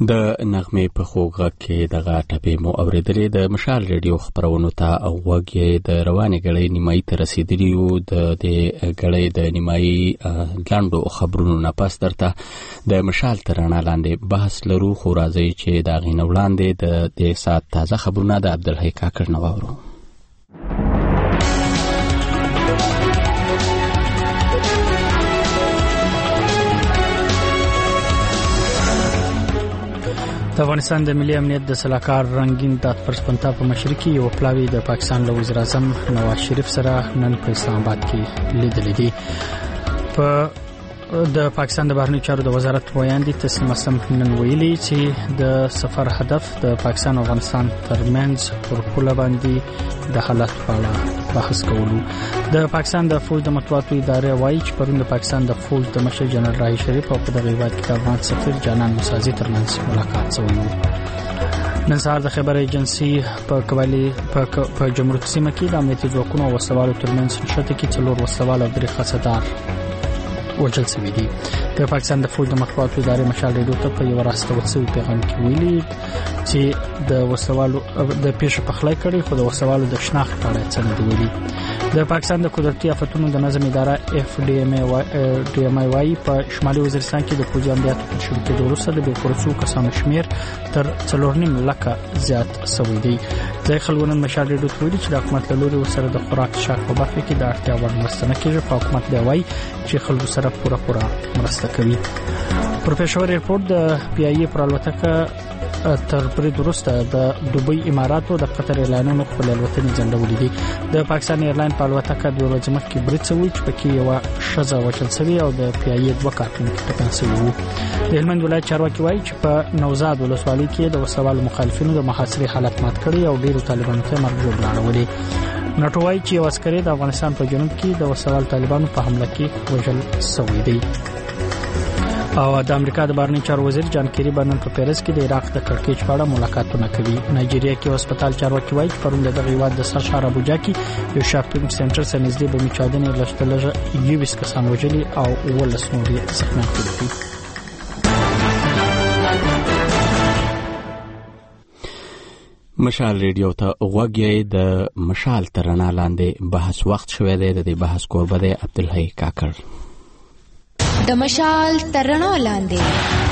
د نغمې په خوږ غږ کې دغه ټپې مو اورېدلې. د مشال ریډیو خپرونو ته غوږ یې د روانې ګړۍ نیمایي ته رسېدلي یو. د دې ګړۍ د نیمایي لنډو خبرونو نه پس درته د مشال تر رڼا لاندې بحث لرو، خو راځئ چې د هغې نه وړاندې د دې ساعت تازه خبرونه د عبدالحی کاکړ نه واورو. د افغانستان د ملي امنیت د سلاکار رنگین دات پرسپنتا په مشر کې یو پلاوی د پاکستان له وزیر اعظم نواز شریف سره نن په اسلام آباد کې لیدل دي. په د پاکستان د بهرنیو چارو د وزارت ویاندې تسنیم اسلم نن ویلي چې د سفر هدف د پاکستان او افغانستان ترمنځ پر پوله باندې د حالت په اړه بحث کولو. د پاکستان د فوج د مطبوعاتو ادارې وایي چې پرون د پاکستان د فوج د مشر جنرال راهی شریف او په دغه هیواد کې د افغان سفیر جانان موسازي ترمنځ ملاقات شوی و. نن سهار د خبر ایجنسی په قبالي په جمهوریت سیمه کې د امنیتي ځواکونو او وسلوالو ترمنځ نښته کې څلور وسلوال او درې خاصدار وجل شوی دي. د پاکستان د فوج د مطبوعاتو ادارې مشال ریډیو ته په یو راستول شوی پیغام کې ویلي چې د وسوالو د پیښې په خلای کړي، خو د وسوالو د شناخت په اړه څه نه دی ویلي. د پاکستان د قدرتي آفتونو د نظم اداره اف ډي ام ډي ام ای وايي په شمالي وزیرستان کې د فوجي عملیاتو په شروع کېدو وروسته د بیکورسو کسانو شمیر تر څلور نیم لکه زیات شوی دی. ځای خلکو نن مشال ریډیو ته ویلي چې د حکومت له لوري ورسره د خوراک شاک په برخه کې د اړتیا وړ مرسته نه کېږي، خو حکومت بیا وایي چې خلکو سره پوره پوره مرسته کوي. پروفیسور ایرپورټ د پی ای پر الوتکه تر برید وروسته د دوبۍ اماراتو د قطر ایرلاینونو خپل الوتنې ځنډولې دي. د پاکستان ایرلاین په الوتکه دوه ورځې مخکې برید شوی چې پکې یو ښځه وژل شوې او د پی ای دوه کارکونکي ټپیان شوي وو. د هلمند ولایت چارواکي وایي چې په نوزاد ولسوالۍ کې د وسوالو مخالفینو د محاصرې حالت مات کړی او ډیرو طالبانو ته مرګ جوړ لاړولې. ناټو وایي چې یو عسکري د افغانستان په جنوب کې د وسوال طالبانو په حمله کې وژل شوی دی. او د امریکا د بهرنیو چارو وزیر جان کیری بنن په پیرس کې د عراق د کړکېچ په اړه ملاقاتونه کوي. نایجیریا کې هسپتال چارواکي وایي چې پرون د دغه هیواد د سرشار ابوجا کې یو شاپینګ سنټر سره نږدې بمي چاودنې لږترلږه یوویشت کسان وژلي او اوولس نور یې زخمیان کړي دي. مشال ریډیو ته غوږ یې د مشال تر رڼا لاندې بحث وخت شوی دی. د دې بحث کوربه دی عبدالحی کاکړ. د مشال تر رڼا لاندې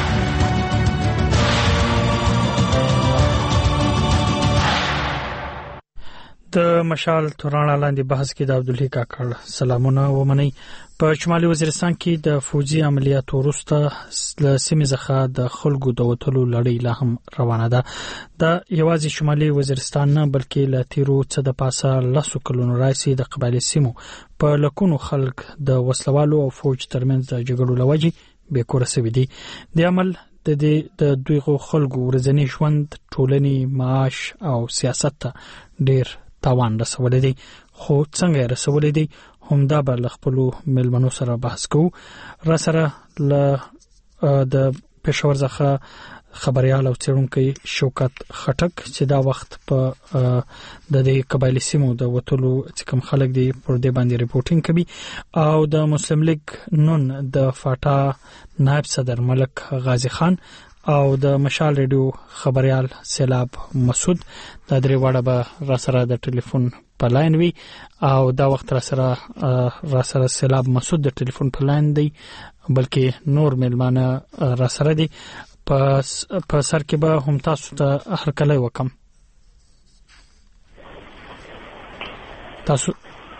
د مشال تر رڼا لاندې بحث کې د عبدالحی کاکړ سلامونه ومنئ. په شمالي وزیرستان کې د فوجي عملیاتو وروسته له سیمې څخه د خلکو د وټلو لړۍ لا هم روانه ده. دا یوازې شمالي وزیرستان نه بلکې له تیرو څه د پاسه لسو کلونو راځي د قبایلي سیمو په لکونو خلک د وسلوالو او فوج ترمنځ د جګړو لوجې بیکوره شوي دي. د عمل د دې د دویغو خلکو ورځنی ژوند، ټولنی معاش او سیاست ته ډیر تاوان رسولی دی. خو څنګه یې رسولی دی همدا به له خپلو مېلمنو سره بحث کوو. را سره له د پېښور څخه خبريال او څېړونکی شوکت خټک چې دا وخت په د دې قبایلی سیمو د وټلو چې کوم خلک دی پر دې باندې ریپورتینګ کوي، او د مسلم لیگ نون د فاټا نائب صدر ملک غازی خان او د مشال ریډیو خبريال سیلاب مسعود د درې وړه به را سره د ټلیفون په لاین وی او دا وخت را سره را سره سیلاب مسعود د ټلیفون په لاین دی، بلکې نور ملمانه را سره دي. پس په سر کې به هم تاسو ته هرکلی وکم. تاسو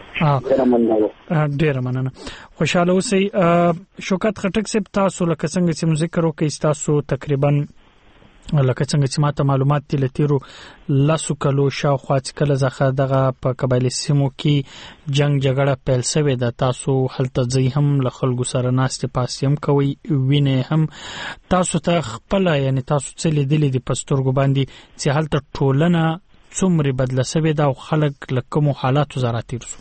ډیره مننه، خوشاله اوسئ. شوکت خټک صاحب، تاسو لکه څنګه چې ذکر وکړئ تاسو تقریبا لکه څنګه چې ماته معلومات دي لتیرو لاسو کلو شاوخوا چې کله ځخه دغه په قبایلی سیمو کې جنگ جګړه پیل شوې ده، تاسو هلته ځئ هم له خلکو سره ناستې پاستې هم کوئ، وینې هم تاسو ته خپله یعنې تاسو څه لیدلي دي په سترګو باندې چې هلته ټولنه څومره بدله شوې ده او خلک له کومو حالاتو سره تېر شو؟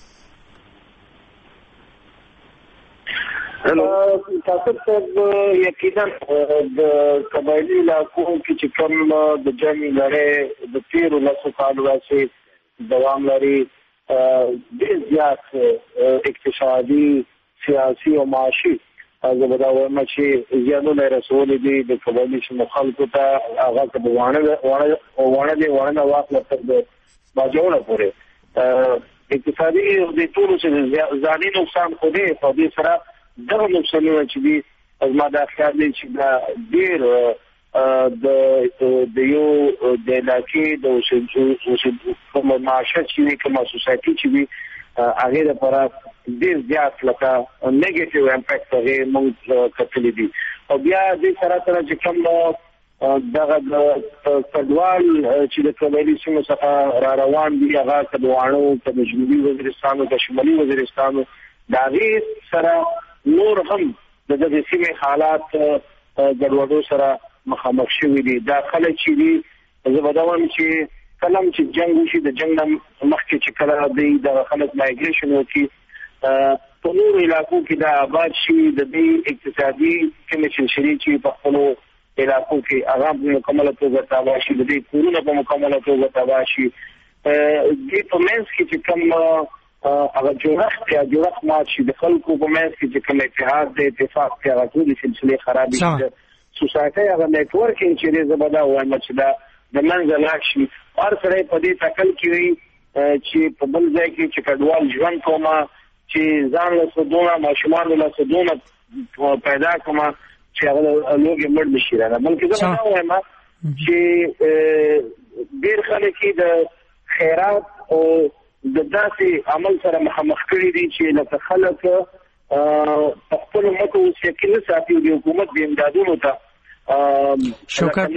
تاسو ته یقینا د قبایلی علاقو کې چې کوم د جنګ لړۍ د تیرو لسو کالو راځي دوام لري، ډېر زیات اقتصادي، سیاسي او معاشي زه به دا وایم چې زیانونه رسولې دي د قبایلي سیمو خلکو ته، هغه که د واڼه دی واڼه واخله تر د باجوړه پورې اقتصادي د ټولو چې ځاني نقصان خو دی، خو دې سره دغه نقصانونه چې دي زما دا خیال دی چې دا ډېر د یو د علاقې د کومه معاشره چې وي، کومه سوسایټي چې وي، هغې دپاره ډېر زیات لکه نیګیټیو امپیکټ هغې موږ کتلي دي. او بیا دې سره سره چې کوم دغه د کډوال چې د قبایلي سیمو څخه را روان دي، هغه که د واڼو، که د جنوبي وزیرستان، که شمالي وزیرستان، د هغې سره نور هم د دغې سیمې حالات ګډوډو سره مخامخ شوي دي. دا خلک چې دي زه به دا وایم چې کله هم چې جنګ وشي، د جنګ نه مخکې چې کله دوی دغه خلک مایګریشن وکړي په نورو علاقو کې دا آباد شي، د دې اقتصادي کومې سلسلې چې په خپلو علاقو کې هغه په مکمله توګه تباه شي، د دې کورونه په مکمله توګه تباه شي. دې په منځ کې چې کوم هغه جوړښت یا جوړښت مات شي، د خلکو په منځ کې چې کوم اتحاد دی، اتفاق دی، هغه ټولې سلسلې خرابې شي. سوسایټي هغه نیټورکینګ چې دی زه به دا وایم چې دا د منځه لاړ شي. هر سړی په دې تکل کې وي چې په بل ځای کې چې کډوال ژوند کومه، چې ځان له سدونه ماشومانو له سدونه پیدا کومه چې هغه لوږې مړ نه شي رانه. بلکې زه به دا وایم چې ډېر خلک یې د خیرات او د داسې عمل سره مخامخ کړي دي چې لکه خلک په خپلو مټو اوس یقین نه ساتي د حکومت د امدادونو ته شوکت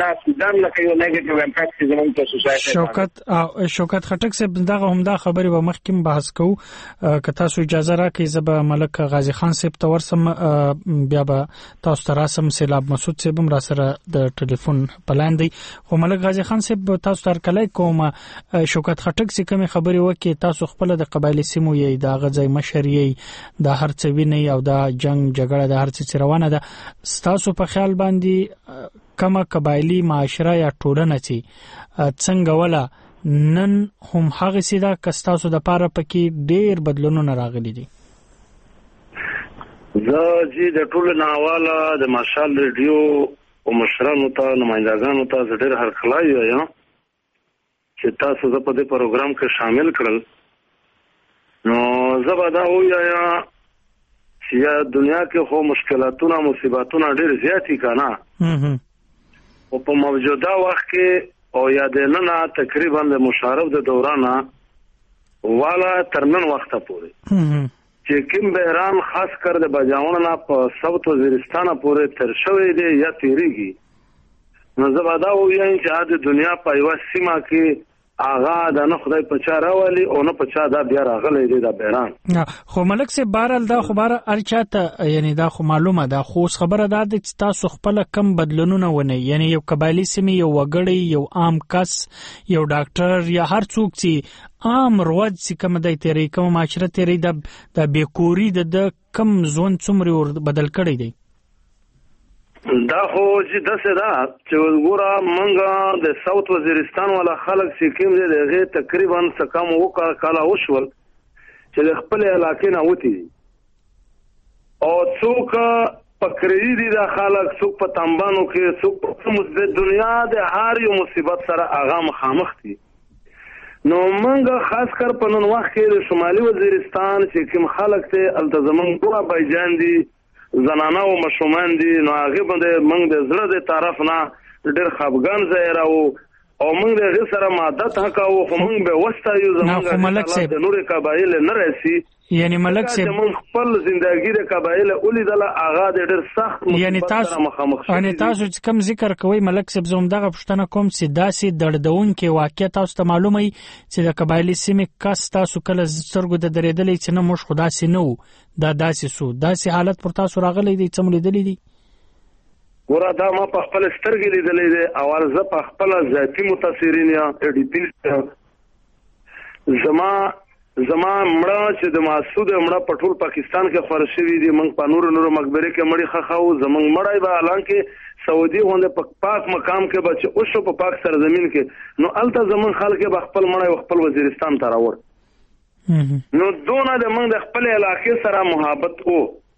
شوکت شوکت خټک صاحب دغه همدا خبرې به مخکې بحث کوو که تاسو اجازه راکړئ. زه به ملک غازي خان صاحب ته ورسم، بیا به تاسو ته راسم. سیلاب مسعود صاحب هم را سره د ټلیفون په لاین دی. خو ملک غازي خان صاحب تاسو ته هرکلی کوم. شوکت خټک چې کومې خبرې وکړې، تاسو خپله د قبایلي سیمو یې د هغه ځای مشر یې، دا هر څه وینئ او دا جنګ جګړه د هر څه چې روانه ده، ستاسو په خیال باندې کما قبایلی معاشره یا ټولنه چې څنګه ولا نن هم هغه سیده کستاسو د پاره پکې ډېر بدلونونه راغلي دي؟ زه چې د ټولو ناواله د مشال ریډیو او مشرانو ته، نمائندګانو ته زه ډېر هرکلی وایم چې تاسو زه په دې پروګرام کې شامل کړل. نو زه به دا ووایم چې دنیا کې خو مشکلاتونه مصیبتونه ډېر زیات دي که نه، او په موجوده وخت کې او یا د نن تقریبا د مشارف د دورانه والا تر نن وخته پورې چې کوم بحران خاص کر د بجاون نه په سوت وزیرستان پورې تر شوی دی یا تیریږي، نو زه به دا ووایم چې د دنیا په یوه سیمه کې آغا دا نه خدای په چا راولي او نه په چا دا بیا راغلی دی دا بحران. خو ملک صاحب بهرحال دا خو بهر هر چاته یعنی دا خو معلومه ده، خو اوس خبره دا ده چې تاسو خپله کم بدلونونه ونئ، یعنی یو قبایلي سیمې، یو وګړی، یو عام کس، یو ډاکټر یا هر څوک چې عام رواج چې کوم دی تیری، کوم معاشره تیری، د بېکوري د کم ژوند څومره ور بدل کړی دی؟ دا خو چې داسې ده چې وګوره موږ د ساوت وزیرستان والا خلک چې کوم دی د هغې تقریبا څه کم اووه کاله وشول چې د خپلې علاقې نه وتي دي، او څوک په کریډي دي دا خلک، څوک په تنبانو کې، څوک د دنیا د هر یو مصیبت سره هغه مخامخ دي. نو موږ خاص کر په نن وخت کې د شمالي وزیرستان چې کوم خلک دی هلته زموږ ټوله بایجان دي، زنانه او مشومان دي، نو هغه باندې موږ د زړه د طرف نه ډېر خفګان ځای راو او موږ د هغې سره مادت هکاو، خو موږ به وستایو زموږ د نورې قبایل نه راسي. یعنی ملک صاحب موږ خپل زندګي د قبایل ولیدله، هغه د ډېر سخت مصیبت سره مخامخ شوي. یعنی تاسو چې کوم ذکر کوئ ملک صاحب، زه همدغه پوښتنه کوم چې داسې دردونکې واقع تاسو ته معلومه وي چې د قبایلي سیمې کس تاسو کله سترګو ته درېدلی چې نه موږ خو داسې نه وو، دا داسې سو، داسې حالت پر تاسو راغلی دی، څه مو لیدلی دي؟ ګوره دا ما په خپل سترګې لیدلی دی، اول زه په خپله ذاتي متاثرین یم، ایډیپي زما زما مړه چې د مسعود مړه په ټول پاکستان کې خور شوي دي، موږ په نورو نورو مقبرې کې مړي ښخوو، زموږ مړی به حالانکې سعودي غوندې په پاک مقام کې به چې اوس شو په پاک سرزمین کې، نو هلته زموږ خلک به خپل مړی خپل وزیرستان ته راوړ. نو دونه د موږ د خپلې علاقې سره محبت و.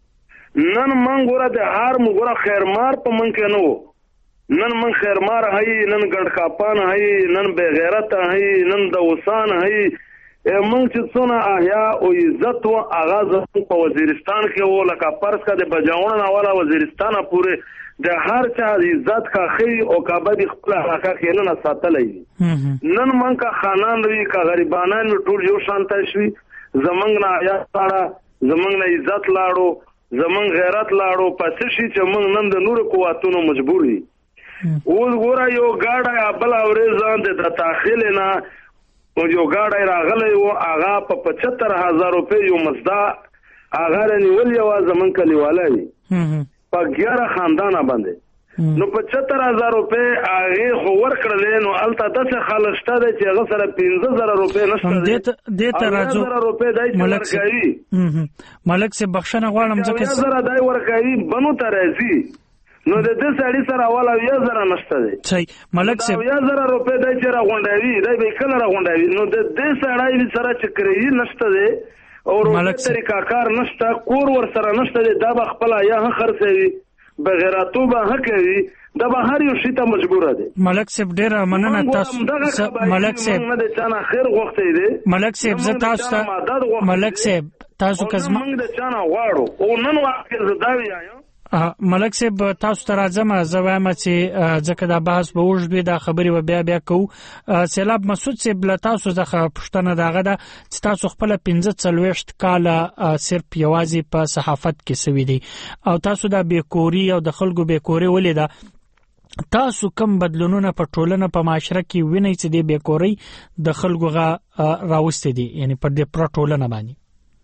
نن من ګوره د هر مګوره خیرمار په من کې نه وو نن من خیرمار هی نن ګډ کاپان هی نن بے غیرت هی نن دوسان هی من چې څونه احیا او عزت و آغاز په وزیرستان کې وو لکه پرس کا د بجاون والا وزیرستان پورې د هر چا عزت کا خی او کعبه د خپل حقا کې نه ساتلې نن من کا خانان وی کا غریبانان ټول یو شانته شوي زمنګ نه یا تاړه زمنګ نه عزت لاړو زمنګ غیرت لاړو پس شي چې موږ نن د نور قوتونو مجبور یو اوس ګوره یو گاډه بل اورېزان د داخله نه او یو گاډه راغلی و هغه په پچهتر هزار روپۍ یو مزدا هغه نیول یو زمنګ کلیوالای په ګیاره خاندانه باندې نو پچهتر هزار روپۍ هغه خو ورکړلې نو الته داسې خالصته ده چې هغه سره پنځه زره روپۍ نشته دې ته راځو زره روپۍ دای ملک صاحب ملک صاحب بخښنه غواړم ځکه زره دای ورکوي بنو ته راځي نو د دې سړي سره والا یا زره نشته دی صحیح ملک صاحب یا زره روپۍ دای چې راغونډوي دای به کله راغونډوي نو د دې سړی سره چې کړی نشته دی او روپۍ طریقه کار نشته کور ور سره نشته دی دا به خپل یا خرڅوي بغیراتو به کوي دا به هر یو شي ته مجبور دی ملک صاحب ډیر مننه تاسو ملک صاحب نه د چانه خیر غوښتي دی ملک صاحب زه تاسو ته ملک صاحب تاسو کزما موږ د چانه واړو او نن وخت کې زدا ویایم ملک صاحب تاسو ته راځم زه وایم چې ځکه دا بحث به اوږد وي دا خبرې به بیا بیا کوو سیلاب مسعود صاحب له تاسو څخه پوښتنه دغه ده چې تاسو خپله پنځه څلوېښت کاله صرف یوازې په صحافت کې سوي دي او تاسو دا بېکوري او د خلکو بېکوري ولیده تاسو کوم بدلونونه په ټولنه په معاشره کې وینئ چې د بېکورۍ د خلکو غا راوستي دي یعنی په دې پوره ټولنه باندې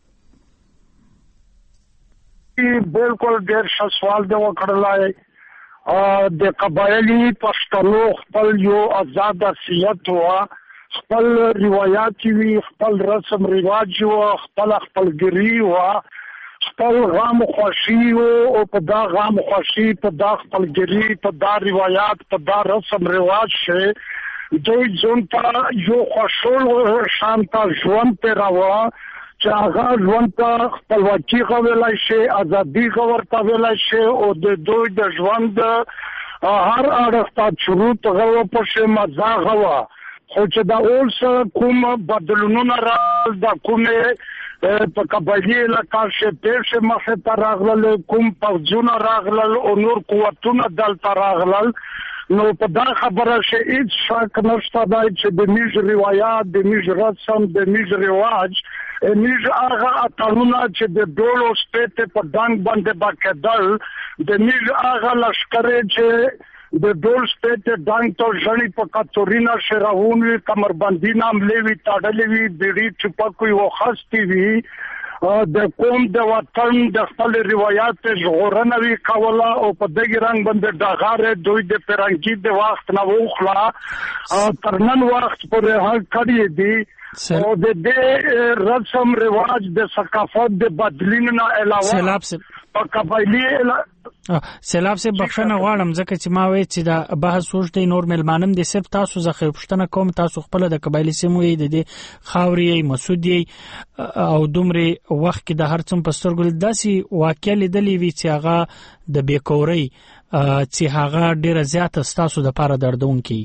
بالکل ډېر ښه سوال دی وکړلی د قبایلي پښتنو خپل یو آزاد حیثیت وه خپل روایات وي خپل رسم رواج وه خپل خپلګري وه خپل غم خوښي وه او په دا غم خوښي په دا خپلګري په دا روایات په دا رسم رواج چې دوی ځون ته یو خوشحال شانته ژوند تېراوه چې هغه ژوند ته خپلواکي غویلی شي ازادي ورته ویلی شي او د دوی د ژوند هر اړخ ته شروط غوه پسې مزه غوه خو چې د اوس کوم بدلونونه راغلل د کومې په قبایلي علاقه کې پیښې مخې ته راغلل کوم پوځونه راغلل او نور قوتونه دلته راغلل نو په دا خبره چې هیڅ شک نشته دی چې د میږ روایات د میږ رسم د میږ رواج میږ هغه اتلونه چې د ډولو سپېتې په ډنګ باندې به کېدل د میږ هغه لښکرې چې د ډول سپېتې ډنګ ته ژڼې په کڅورینه شراغون وي کمربندینه حملې وي تړلې وي بیړۍ ټوپک وي وخستې وي د قوم د وطن د خپل روایات ژغورنه وي کوله او په دغه رنګ باندې ډغارې دوی د فرنګي د وخت نه وخلا تر نن وخت پورې هغه کړی دي او د دې رسم رواج د ثقافت د بدلین نه علاوه سیلاب سے په قبایلی سیلاب سے بخښنه غواړم ځکه چې ما وایي چې دا بحث وشته نور ملمانم دي صرف تاسو زخه پښتنه کوم تاسو خپل د قبایلی سیمو یې د دې خاوري مسعودي او دومره وخت کې د هر څوم پسترګل داسي واقع لیدلې وی چې هغه د بیکوري چې هغه ډیره زیاته ستاسو د لپاره دردونکي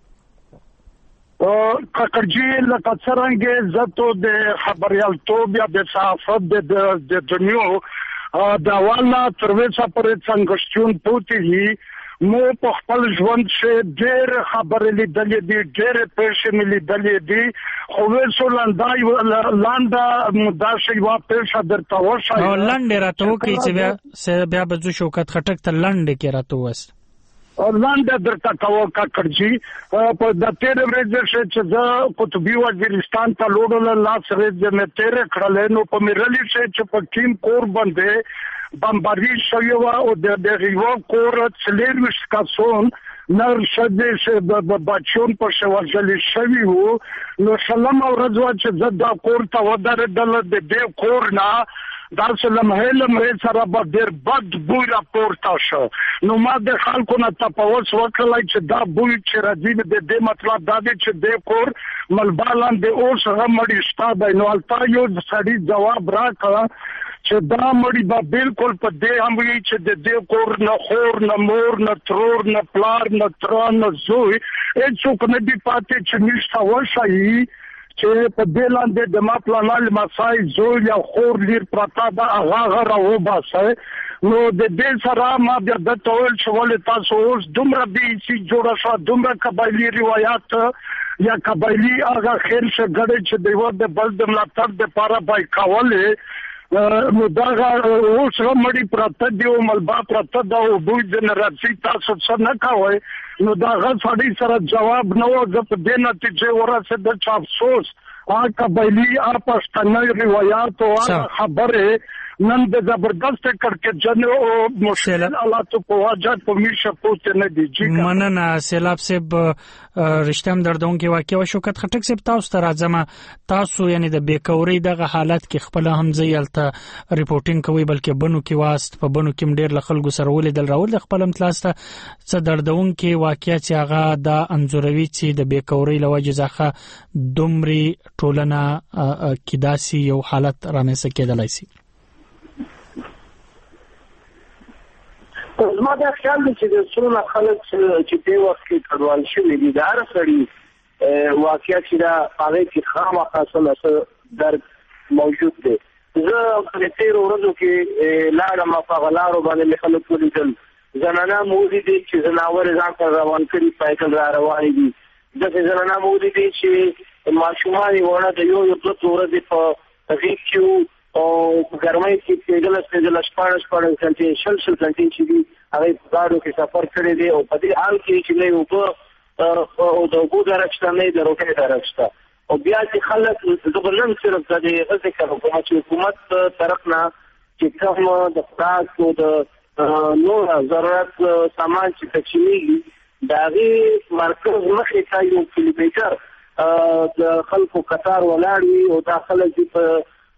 کاکړجی لکه څرنګه زتو د خبريالتوب یا د صحافت د دنیو د والا تر وسه پرې څنګه پوتې هي مو په خپل ژوند کې ډېر خبرې لیدلې دي ډېر پېښې مې لیدلې دي خو وسو لاندای لاندا داسې یو پېښه درته وشي او لاندې راته وکړي چې بیا به زه شوکت خټک ته لاندې کې راته وست لاندې درته کوه کاکړجي په د تیر ورځې چې زه قطبي وزیرستان ته لوړل لاس ورځې مې تیر کړل نو په مېرلې چې په کیم کور باندې بمباري شوی و او د دغه کور څلور کسان نر شدې چې د بچون په شوالجل شوی وو نو سلام او رضوا چې زه دا کور ته ودرېدل د دې کور نه دا سلام هلم سره به ډېر بد بوی راپورته شو نو ما د خلکو نه تپوس وکړی چې دا بوی چې راځي د دې مطلب دا دی چې د کور ملبالان د اوس هغه مړی شته دی نو البته یو سړي جواب راکړ چې چې دا مړی به بالکل په دې هم وي چې د دې کور نه خور نه مور نه ترور نه پلار نه تره نه زوی هیڅوک نه دي پاتې چې نشته وشي چې په دې لاندې د ما پلانال مسای زوی یا خور لیر پرتا دا هغه راو باسه نو د دې سره ما بیا د ټول شول تاسو اوس دومره به سي جوړه شو دومره قبایلی روایت یا قبایلی هغه خیر څخه غړي چې د وړ د بل د ملاتړ د پاره پای کاوله نو دا اوس مړی پرته دی او ملبا پرته دا او دوی د ناراضي تاسو څه نه کوي نو دا غا سړی سره جواب نه و د دې نتیجه ورسه د چا افسوس ا قبایلی ا پښتني روایت او خبره نن د زبردست کړکېچن او مشکل حالات په واجب په میشه پوت نه دي جی مننه سیلاب صاحب رښتام دردون کې واقع و شوکت خټک صاحب تاسو ته راځم تاسو یعنی د بیکوري دغه حالت کې خپل هم ځیلته ریپورتینګ کوي بلکې بنو کې واست په بنو کې ډیر لخلګو سره ولیدل راول خپل امتلاسته څه دردون کې واقع چې هغه د انزوروي چې د بیکوري لوجه ځخه دومري ټولنه کې داسي یو حالت رامنځته کېدلای شي زما دا خیال دی چې د څونه خلک چې په وخت کې کډوال شوي دي دا هر سړي واقعیا چې دا هغه کې خامخا څه درد موجود دی زه په تیر ورځو کې لاړم په غلارو باندې خلک ولیدل زنانه مودي دي چې زناور ځان پر روان کړي سایکل را روان دي د زنانه مودي دي چې ماشومان ونه د یو یو څو ورځې په غیږ کې او ګرمۍ کې کېدل چې د لشپاړس پړن کنټین شل شل کنټین چې دي هغه په غاړو کې سفر کړی دی او په دې حال کې چې نه یو په او د وګړو درښت نه د روټې درښت او بیا چې خلک زبرلن صرف د دې ذکر حکومت حکومت طرف نه چې کوم د خاص او د نور ضرورت سامان چې تکمیلي داغي مرکز مخې ته یو کیلومتر د خلکو قطار ولاړ او داخله چې په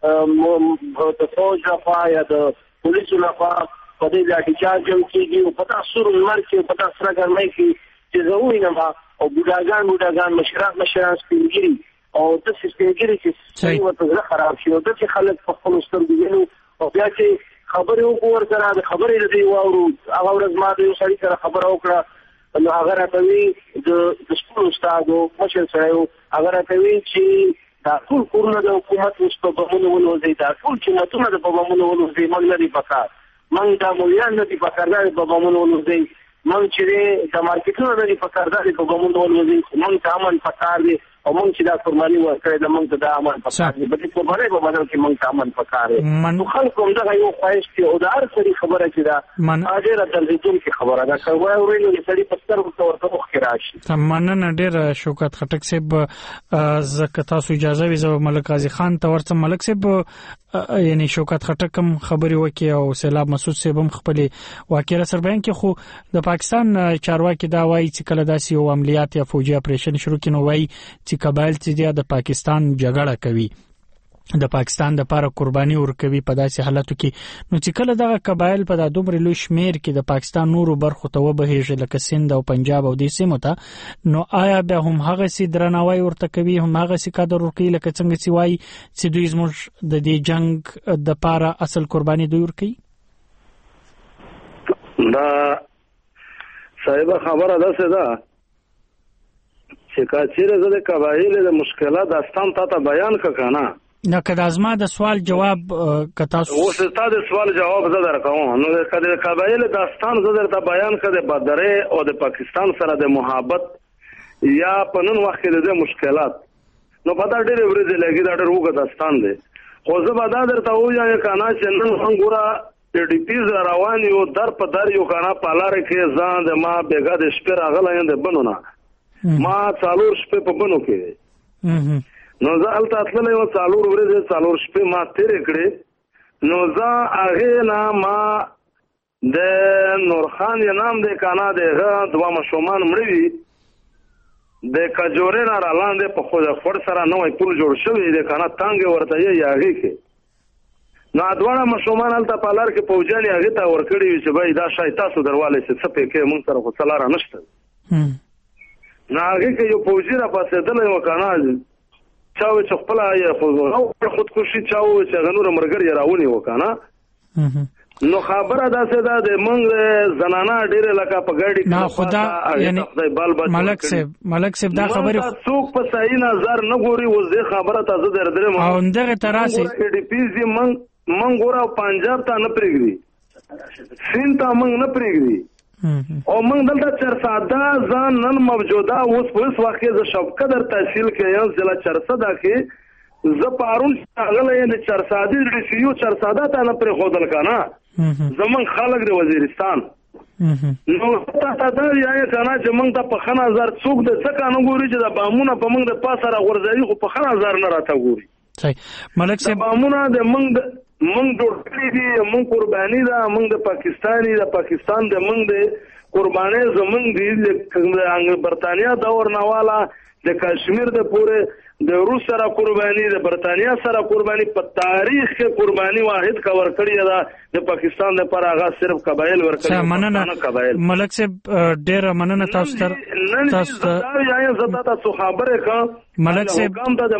د فوج لخوا یا د پولیسو لخوا په دې لاټي چارج هم کېږي او په تاسو لمر کې په تاسو سره ګرمۍ کې چې زه وینم او بوډاګان بوډاګان مشران مشران سپینګري او د سپینګري چې څنګه ورته خراب شي او د خلک په خپل سترګو ویني او بیا چې خبرې وکړ سره د خبرې لري واورو هغه ورځ ما د یو سړي سره خبره وکړه نو هغه راته د د سکول استادو مشر سره هغه راته چې دا ټول کورونه د حکومت اوس په بمونو ولوځي دا ټول چې متونه د بمونو ولوځي موږ نه دي پکار موږ دا مولیان نه دي پکار دا په بمونو ولوځي موږ چې د مارکیټونو نه دي پکار دا په بمونو ولوځي موږ ته امن پکار دي او موږ چې دا قرباني ورکړې د موږ ته د امن پکار دي بلکې قرباني په بدل کې موږ ته امن پکار دي نو خلکو هم دا یو خواهش کې او دا هر څه خبره چې دا اجر درځون کې خبره ده کوي ورېلو چې سړي پستر ورته مخ کې راشي مننه ډېر شوکت خټک صاحب زکه تاسو اجازه وي زه ملک قاضي خان ته ورته ملک صاحب یعنی شوکت خټک هم خبري وکي او سیلاب مسعود صاحب هم خپل واقعي سر بیان کې خو د پاکستان چارواکي دا وایي چې کله داسې یو عملیات یا فوجي اپریشن شروع کینو وایي چې قبایل چې د پاکستان جګړه کوي د پاکستان د لپاره قرباني ورکوي په داسې حالاتو کې نو چې کله دغه قبایل په د دومره لوی شمیر کې د پاکستان نورو برخو ته وبهیږي لکه سند او پنجاب او د سیمو ته نو آیا به هم هغه سي درناوی ورته کوي هم هغه سي قدر ورکوي لکه څنګه چې وایي چې دوی زموږ د دې جنگ د لپاره اصل قرباني دوی ورکوي دا صاحب خبره ده څه ده چې کاچیره زده قبایل د مشکلات داستان ته بیان کړه نه کدا ازما د سوال جواب کتا اوس ستاسو د سوال جواب زه درکوم نو کله قبایل داستان زه درته بیان کړه بدره او د پاکستان سره د محبت یا پنن وخت د مشکلات نو پتا ډېر ورځې لګي دا ډېر وګ داستان دی خو زه به دا درته وایم کانا چې نن څنګه ډی پی ز روان یو در په در یو کانا پالار کې ځان د ما بیګا د شپې راغله یند بنونه ما څالور شپې په بنو کې نو زه الته اصله یو څالور ورځې څالور شپې ما تیرې کړې نو زه هغه نه ما د نور خان یې نام د کانا دغه دوا مشومان مړوي د کجورې نه رالاندې په خو د خور سره نوې پول جوړ شوی د کانا تانګ ورته یې هغه کې نو ادوانه مشومان الته پالار کې پوجاني هغه ته ورکړي چې بای دا شای تاسو درواله چې څه پکې مونږ سره خو څلاره نشته نو هغه کې یو پوجي را پاسې دلې وکانا چاوي چې خپل خو خودکشي چاوي چې غنور مرګر راونی وکنه نو خبره دا څه ده د منګ زنانه ډیره لکه په ګاډي نه خدا یعنی ملک صاحب ملک صاحب دا خبره څوک په صحیح نظر نه ګوري وزه خبره تاسو درته او اندغه تراسي ډي پی سي من منګورا پنجاب ته نه پریږدي سین ته من نه پریږدي او موږ دلته چرساده ځان نن موجوده اوس په اوس وخت کې ز شفقدر تحصیل کې یو ضلع چرساده کې ز پارون غلې نه چرسادي د سیو چرساده ته نه پرې خودل کنه زمون خلک د وزیرستان نو تاسو دا یې کنه چې موږ ته په خنا هزار څوک د څه کانو ګوري چې د بامونه په موږ د پاسه را غورځي خو په خنا هزار نه راته ګوري صحیح ملک صاحب بامونه د موږ موږ ډوړې دي موږ قرباني ده موږ د پاکستاني د پاکستان د موږ د قرباني زمونږ دي د برتانیا دور نواله د کشمیر د پوره د روس سره قرباني د برتانیا سره قرباني په تاریخ کې قرباني واحد کور کړی ده د پاکستان د پر هغه صرف قبایل ورکړي مننه ملک صاحب ډیر مننه تاسو تر تاسو ته یا زدا تاسو خبره کا ملک صاحب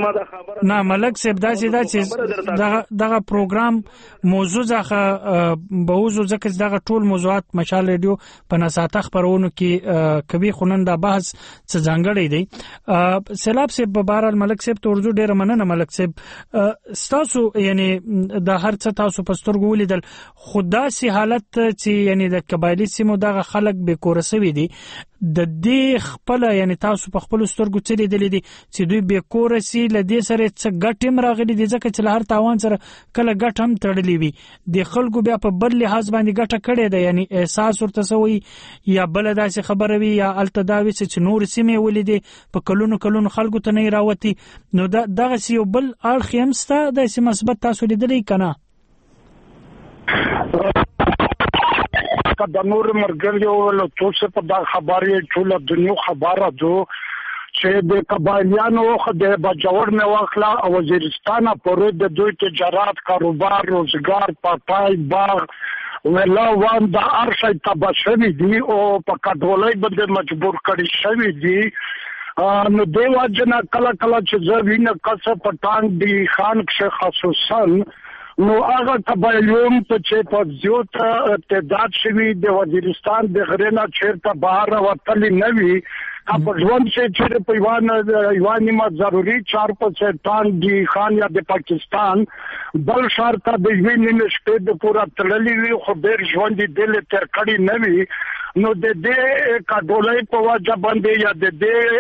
نه ملک صاحب دا چې دا چې دغه دغه پروګرام موضوع ځخه بوزو ځکه دغه ټول موضوعات مشال ریډیو په نساته خبرونو کې کبي خونن دا بحث څه ځانګړی دی سیلاب صاحب بهر ملک صاحب ته ورزو ډیر مننه ملک صاحب تاسو یعنی د هر څه تاسو پسترګو ولیدل خدا سي حالت چې یعنی د قبایلی سیمو دغه خلک به کورسوي دي د دې خپل یعنی تاسو په خپل سترګو څه لیدل دي چې دوی به کورسي لدې سره څه ګټم راغلي دي ځکه چې هر تاوان سره کله ګټ هم تړلې وي د خلکو بیا په بل لحاظ باندې ګټه کړي ده یعنی احساس ورته سوی یا بل داسې خبره وي یا التداوي چې نور سیمه ولیدي په کلونو کلونو خلکو ته نه راوتی نو دا دغه یو بل اړخ هم ستا د سیمه مثبت تاسو لیدلې کنه د نور مرګریو له توسه په دا خبرې ټول دنیا خبره دو چې د قبایلیانو د بجوړ نه واخلا او وزیرستان پورې د دوی تجارت کاروبار روزګار پټای باغ ولا وان د ارشي تبشوي دي او په کډولای باندې مجبور کړي شوی دي نو دیو جنا کلا کلا چې زوینه کسه پټان دی خان شه خصوصا نو هغه قبایلیوم ته چې په زیوت تعداد شوی د وزیرستان د غرینا چیرته بهر وتلی نوي په ځوان چې چې په یوان یواني ما ضروري چار پرسنټ تان دی خان یا د پاکستان بل شرط د وینې نشته د پورا تړلې وي خو ډېر ژوند دی دل تر کړي نوي نو د دې کډولای په واجب باندې یا د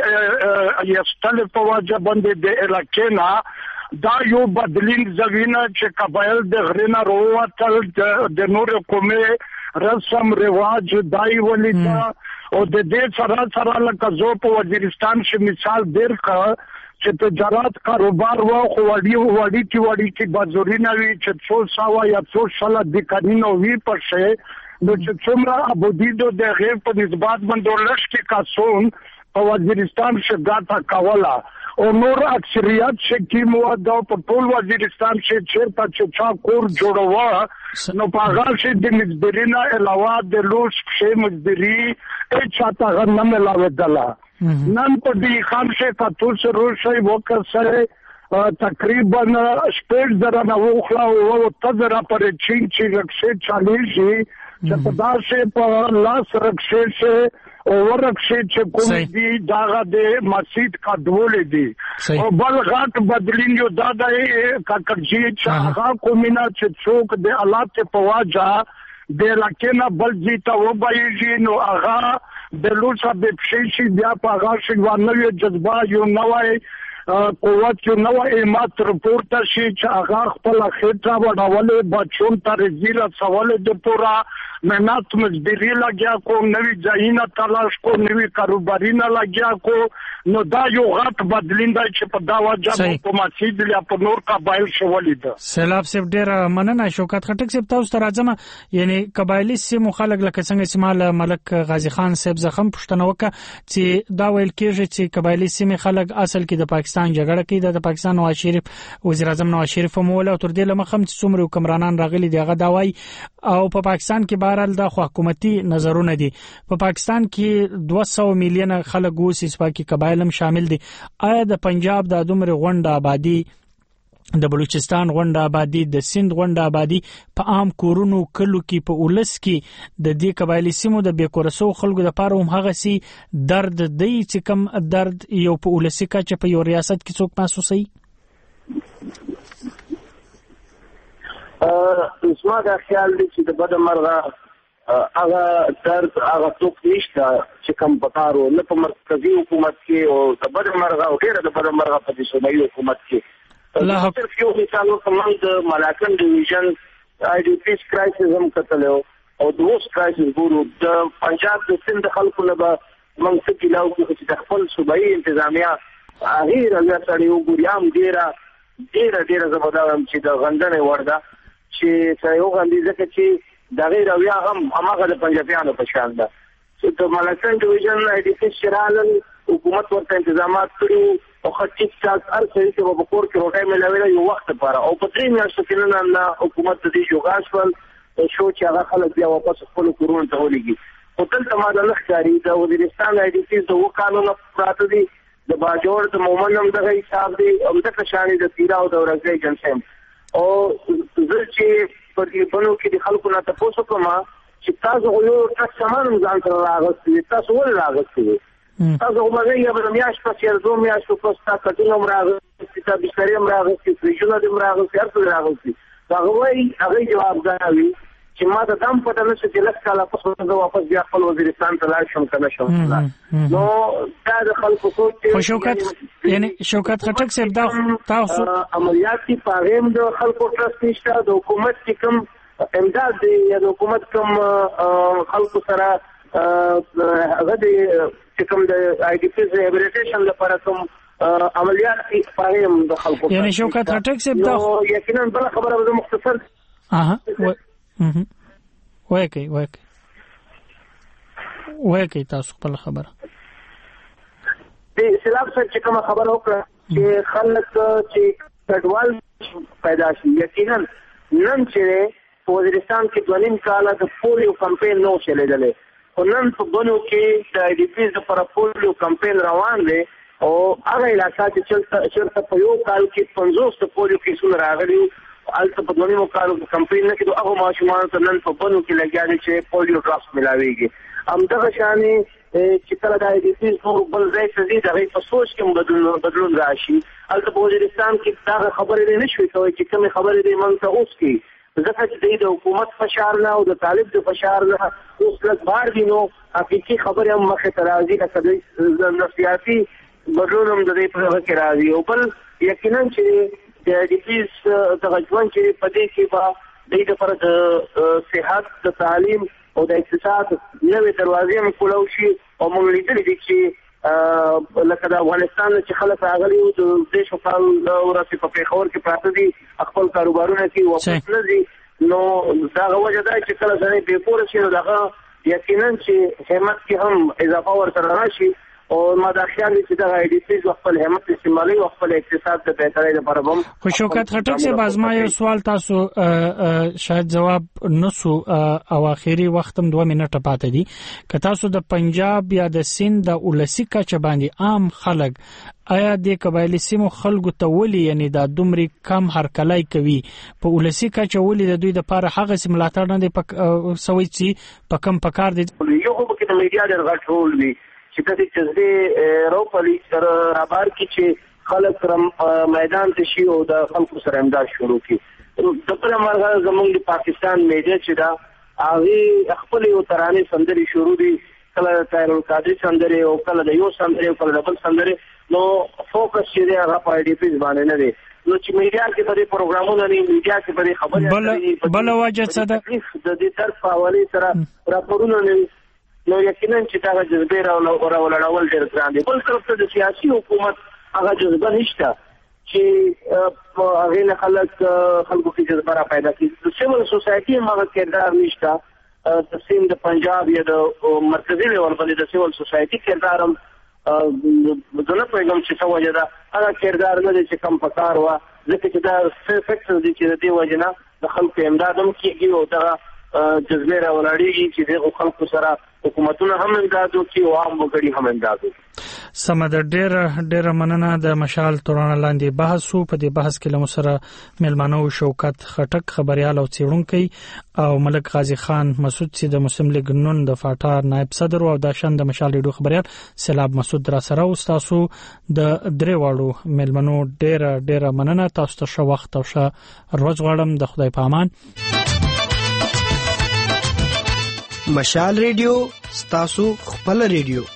دې یستل په واجب باندې د علاقې نه دا یو بدلین زوینه چې قبایل د غرینا رواتل د نور قومه رسم رواج دای ولیدا او د دې سره سره لکه زو په وزیرستان کې مثال ډیر کا چې تجارت کاروبار و خو وړي وړي چې وړي چې بازارونه وي چې څو ساوا یا څو شاله د قانونو وی پر شي نو چې څومره ابودیدو د غیر په نسبت باندې لږ کې کاسون په وزیرستان کې ګاټه کاولا او نور اکثریت چې کی موده په ټول وزیرستان کې چیرته چې چا کور جوړوا نو په هغه چې د مزدرینا علاوه د لوش شي مزدری هیڅ چاته غنه ملاوي دلا نن په دې خام کې تاسو سره روشي وکړه تقریبا شپږ زره نو خلا او تزره پر چین چې رکشه چالي چې په داسې په لاس رکشه چې او ورکشه چې کوم دي داغه د مسجد کا ډول دي او بل غټ بدلین یو دا د کاکړجی چې هغه کومینه چې څوک د حالات په واجا د لکه بل جی ته و بایږي نو هغه د لوڅه د پښې بیا په هغه شي ورنوي جذبه یو نوای قوت یو نوای ایمات رپورټ شي چې هغه خپل خېټه وډولې بچون تر زیره سوال د پورا مهنت مزدوری لګیا کو نوی ځایونه تلاش کو نوی کاروبارینا لګیا کو نو دا یو غټ بدلین دی چې په دا وجه په مسجد یا په نور قبایل شولې ده سیلاب سیب ډیر مننه شوکت خټک سیب تاسو ته راځم یعنی قبایلی سیمو خلک لکه څنګه سیمال ملک غازی خان سیب زخم پښتنه وکړه چې دا ویل کېږي چې قبایلی سیمې خلک اصل کې د پاکستان پاکستان جګړه کوي د پاکستان نواز شریف وزیر اعظم نواز شریف مولا او تر دې لمخم چې څومره حکمرانان راغلي دی هغه دا وایي او په پاکستان کې بهرحال د حکومتي نظرونه دي په پاکستان کې دوه سوه میلیونه خلک اوسي چې قبایل هم شامل دي آیا د پنجاب د دومره غونډه آبادی د بلوچستان غونډه آبادی د سند غونډه آبادی په عام کورونو کلو کې په اولس کې د دې قبایلی سیمو د بیکورسو خلکو د پاره هم هغه سي درد دی چې کم درد یو په اولسي کچه په یو ریاست کې څوک محسوسي ا اسما دا خیال دی چې د بد مرغه هغه درد هغه څوک نشته چې کم پکارو نه په مرکزی حکومت کې او د بد مرغه او ډیره د بد مرغه په صوبایي حکومت کې الله صرف یو مثال وکړم د ملاکن ډیویژن آی ډی پیس کرایسس هم کتلو او د اوس کرایسس ګورو د پنجاب د سند خلکو نه به موږ څه کلاو چې د خپل صوبایي انتظامیه هغه راځي یو ګوريام ډیره ډیره ډیره زبردام چې د غندنې ورده چې څنګه غندي ځکه چې د غیر اویا هم هغه د پنجابیانو په شان ده چې د ملاکن ډیویژن آی ډی پیس شرالن حکومت ورته انتظامات کړو او خطیب تاسو ارڅې چې په کور کې روټای ملوي یو وخت لپاره او په درې میاشتو کې نه حکومت د دې جوګاش ول شو چې هغه خلک بیا واپس خپل کورونه ته ولېږي او دلته ما د لخکاري د وزیرستان آی ډی پی د وکالو نه پراته دي د باجوړ د مومنم دغه حساب دی او د کشانې د تیرا او د ورځې جنسم او زه چې په دې بنو کې د خلکو نه تاسو کوم چې تاسو یو څه سامان ځان سره راغستې تاسو ول راغستې تاسو وګورئ یا به میاش په څیر دوه میاش په کوستا کټونو راغلی چې بسترې هم راغلی فریجونه هم راغلی هر څه راغلی دا غوي هغه جواب غواړي چې ما ته دم پته نشي چې لږ کاله پس زه واپس بیا خپل وزیرستان ته لاړ شم کنه شم نو دا د خلکو سوچ خو شوکت یعنی شوکت خټک صاحب دا تاسو عملیاتي پاغیم د خلکو ترست نشته د حکومت کې کوم امداد دی یا د حکومت کوم خلکو سره هغه د چې کوم د آی ډی پی ریهابیلیټیشن لپاره کوم عملیات پاغیم د خلکو یعنی شوکت خټک صاحب دا یقینا بل خبره به مختصر اها وای کی وای کی وای کی تاسو خپل خبره د اسلام سره چې کوم خبره وکړه چې خلک چې کډوال پیدا شي یقینا نن چې وزیرستان کې د نیم کاله د پولیو کمپاین نو چلیدلې نن په بنو کې د آی ډی پیز لپاره پولیو کمپاین روان دی او هغه علاقه چې چیرته په یو کال کې پنځوس پولیو کیسونه راغلي البته په دونی مو کارو کمپاین نه کې هغه ماشومان ته نن په بنو کې لګیا دي چې پولیو ډراپس ملاويږي هم دغه شانې چې کله د آی ډی پیز نور بل ځای ته دي دغه په سوچ کې بدلون بدلون راشي البته په وزیرستان کې دا خبرې نه شوي کوي چې کوم خبرې دې مونږ ته اوس کې ځکه چې د حکومت فشار نه او د طالب د فشار نه اوس لږ بار دي نو حقيقي خبره هم مخه ترازی لکه د نفسياتي بدلون هم د دې په هغه کې راځي او بل یقینا چې د آی ډی پیز د غجوان چې په دې کې به د دې لپاره د صحت د تعلیم او د اقتصاد نوې دروازې هم کولو شي او موږ لیدل دي چې لکه د افغانستان چې خلک راغلي او د دیش په کال ورته په پیښور کې پراته دي خپل کاروبارونه کوي واپس نه دي نو دا وجه ده چې کله ځنې به پور شي نو دا یقینا چې همت کې هم اضافه ورته راشي او ما دا خیال چې دا آی ډی پیز خپل همت استعمالي او خپل اقتصاد ته بهتري لپاره هم خو شوکت خټک سے بازما یو سوال تاسو شاید جواب نسو او اخیری وخت هم دوه منټه پاتې دي که تاسو د پنجاب یا د سند د اولسی کچ باندې عام خلک آیا د قبایلی سیمو خلکو ته ولي یعنی دا دومره کم هرکلای کوي په اولسی کچ ولي د دوی د پاره هغه سیملاتړ نه دی په سوي چې په کم پکار دي یو خو کې د میډیا د غټول وي چې د جذبه روپلی سره رابار کې چې خلک میدان ته شي او د خلکو سره امداد شروع کړي د بل مرغه زمونږ د پاکستان میډیا چې دا هغه خپل یو ترانه سندري شروع دي کله طاهر القادری سندري او کله د یو سندري او کله د بل سندري نو فوکس چې هغه په آی ډی پیز باندې نه دی نو چې میډیا کې په پروګرامونو نه میډیا کې په خبرې بل بل واجب څه ده د دې طرف حواله سره راپورونه نه نو یقینا چې دا جذبه راولړول ډېر ګران دي بل طرف ته د سیاسي حکومت هغه جذبه نشته چې هغه نه خلک خلکو کې جذبه را پیدا کړي د سیول سوسایټي هغه کردار نشته د سیند د پنجاب یا د مرکزی لیول باندې د سیول سوسایټي کردار هم زه نه پوهېږم چې څه وجه ده هغه کردار نه دی چې کم پکار وه ځکه چې دا فیکټر دی چې د دې وجې نه د خلکو امداد هم کېږي او دغه جذبې راولاړېږي چې دغو خلکو سره حکومتونه هم امداد وکړي او عام وګړي هم امداد وکړي. سمه ده، ډېره ډېره مننه. د مشال تورانه لاندې بحث وو. په دې بحث کې له مو سره میلمانه وو شوکت خټک خبريال او څېړونکی او ملک غازي خان مسعود چې د مسلم لیگ نون د فاټا نائب صدر او د شند مشال ریډیو خبريال سیلاب مسعود را سره او تاسو د درې واړو میلمنو ډېره ډېره مننه. تاسو ته ښه وخت او ښه ورځ غواړم. د خدای په امان. مشال ریډیو ستاسو خپل ریډیو.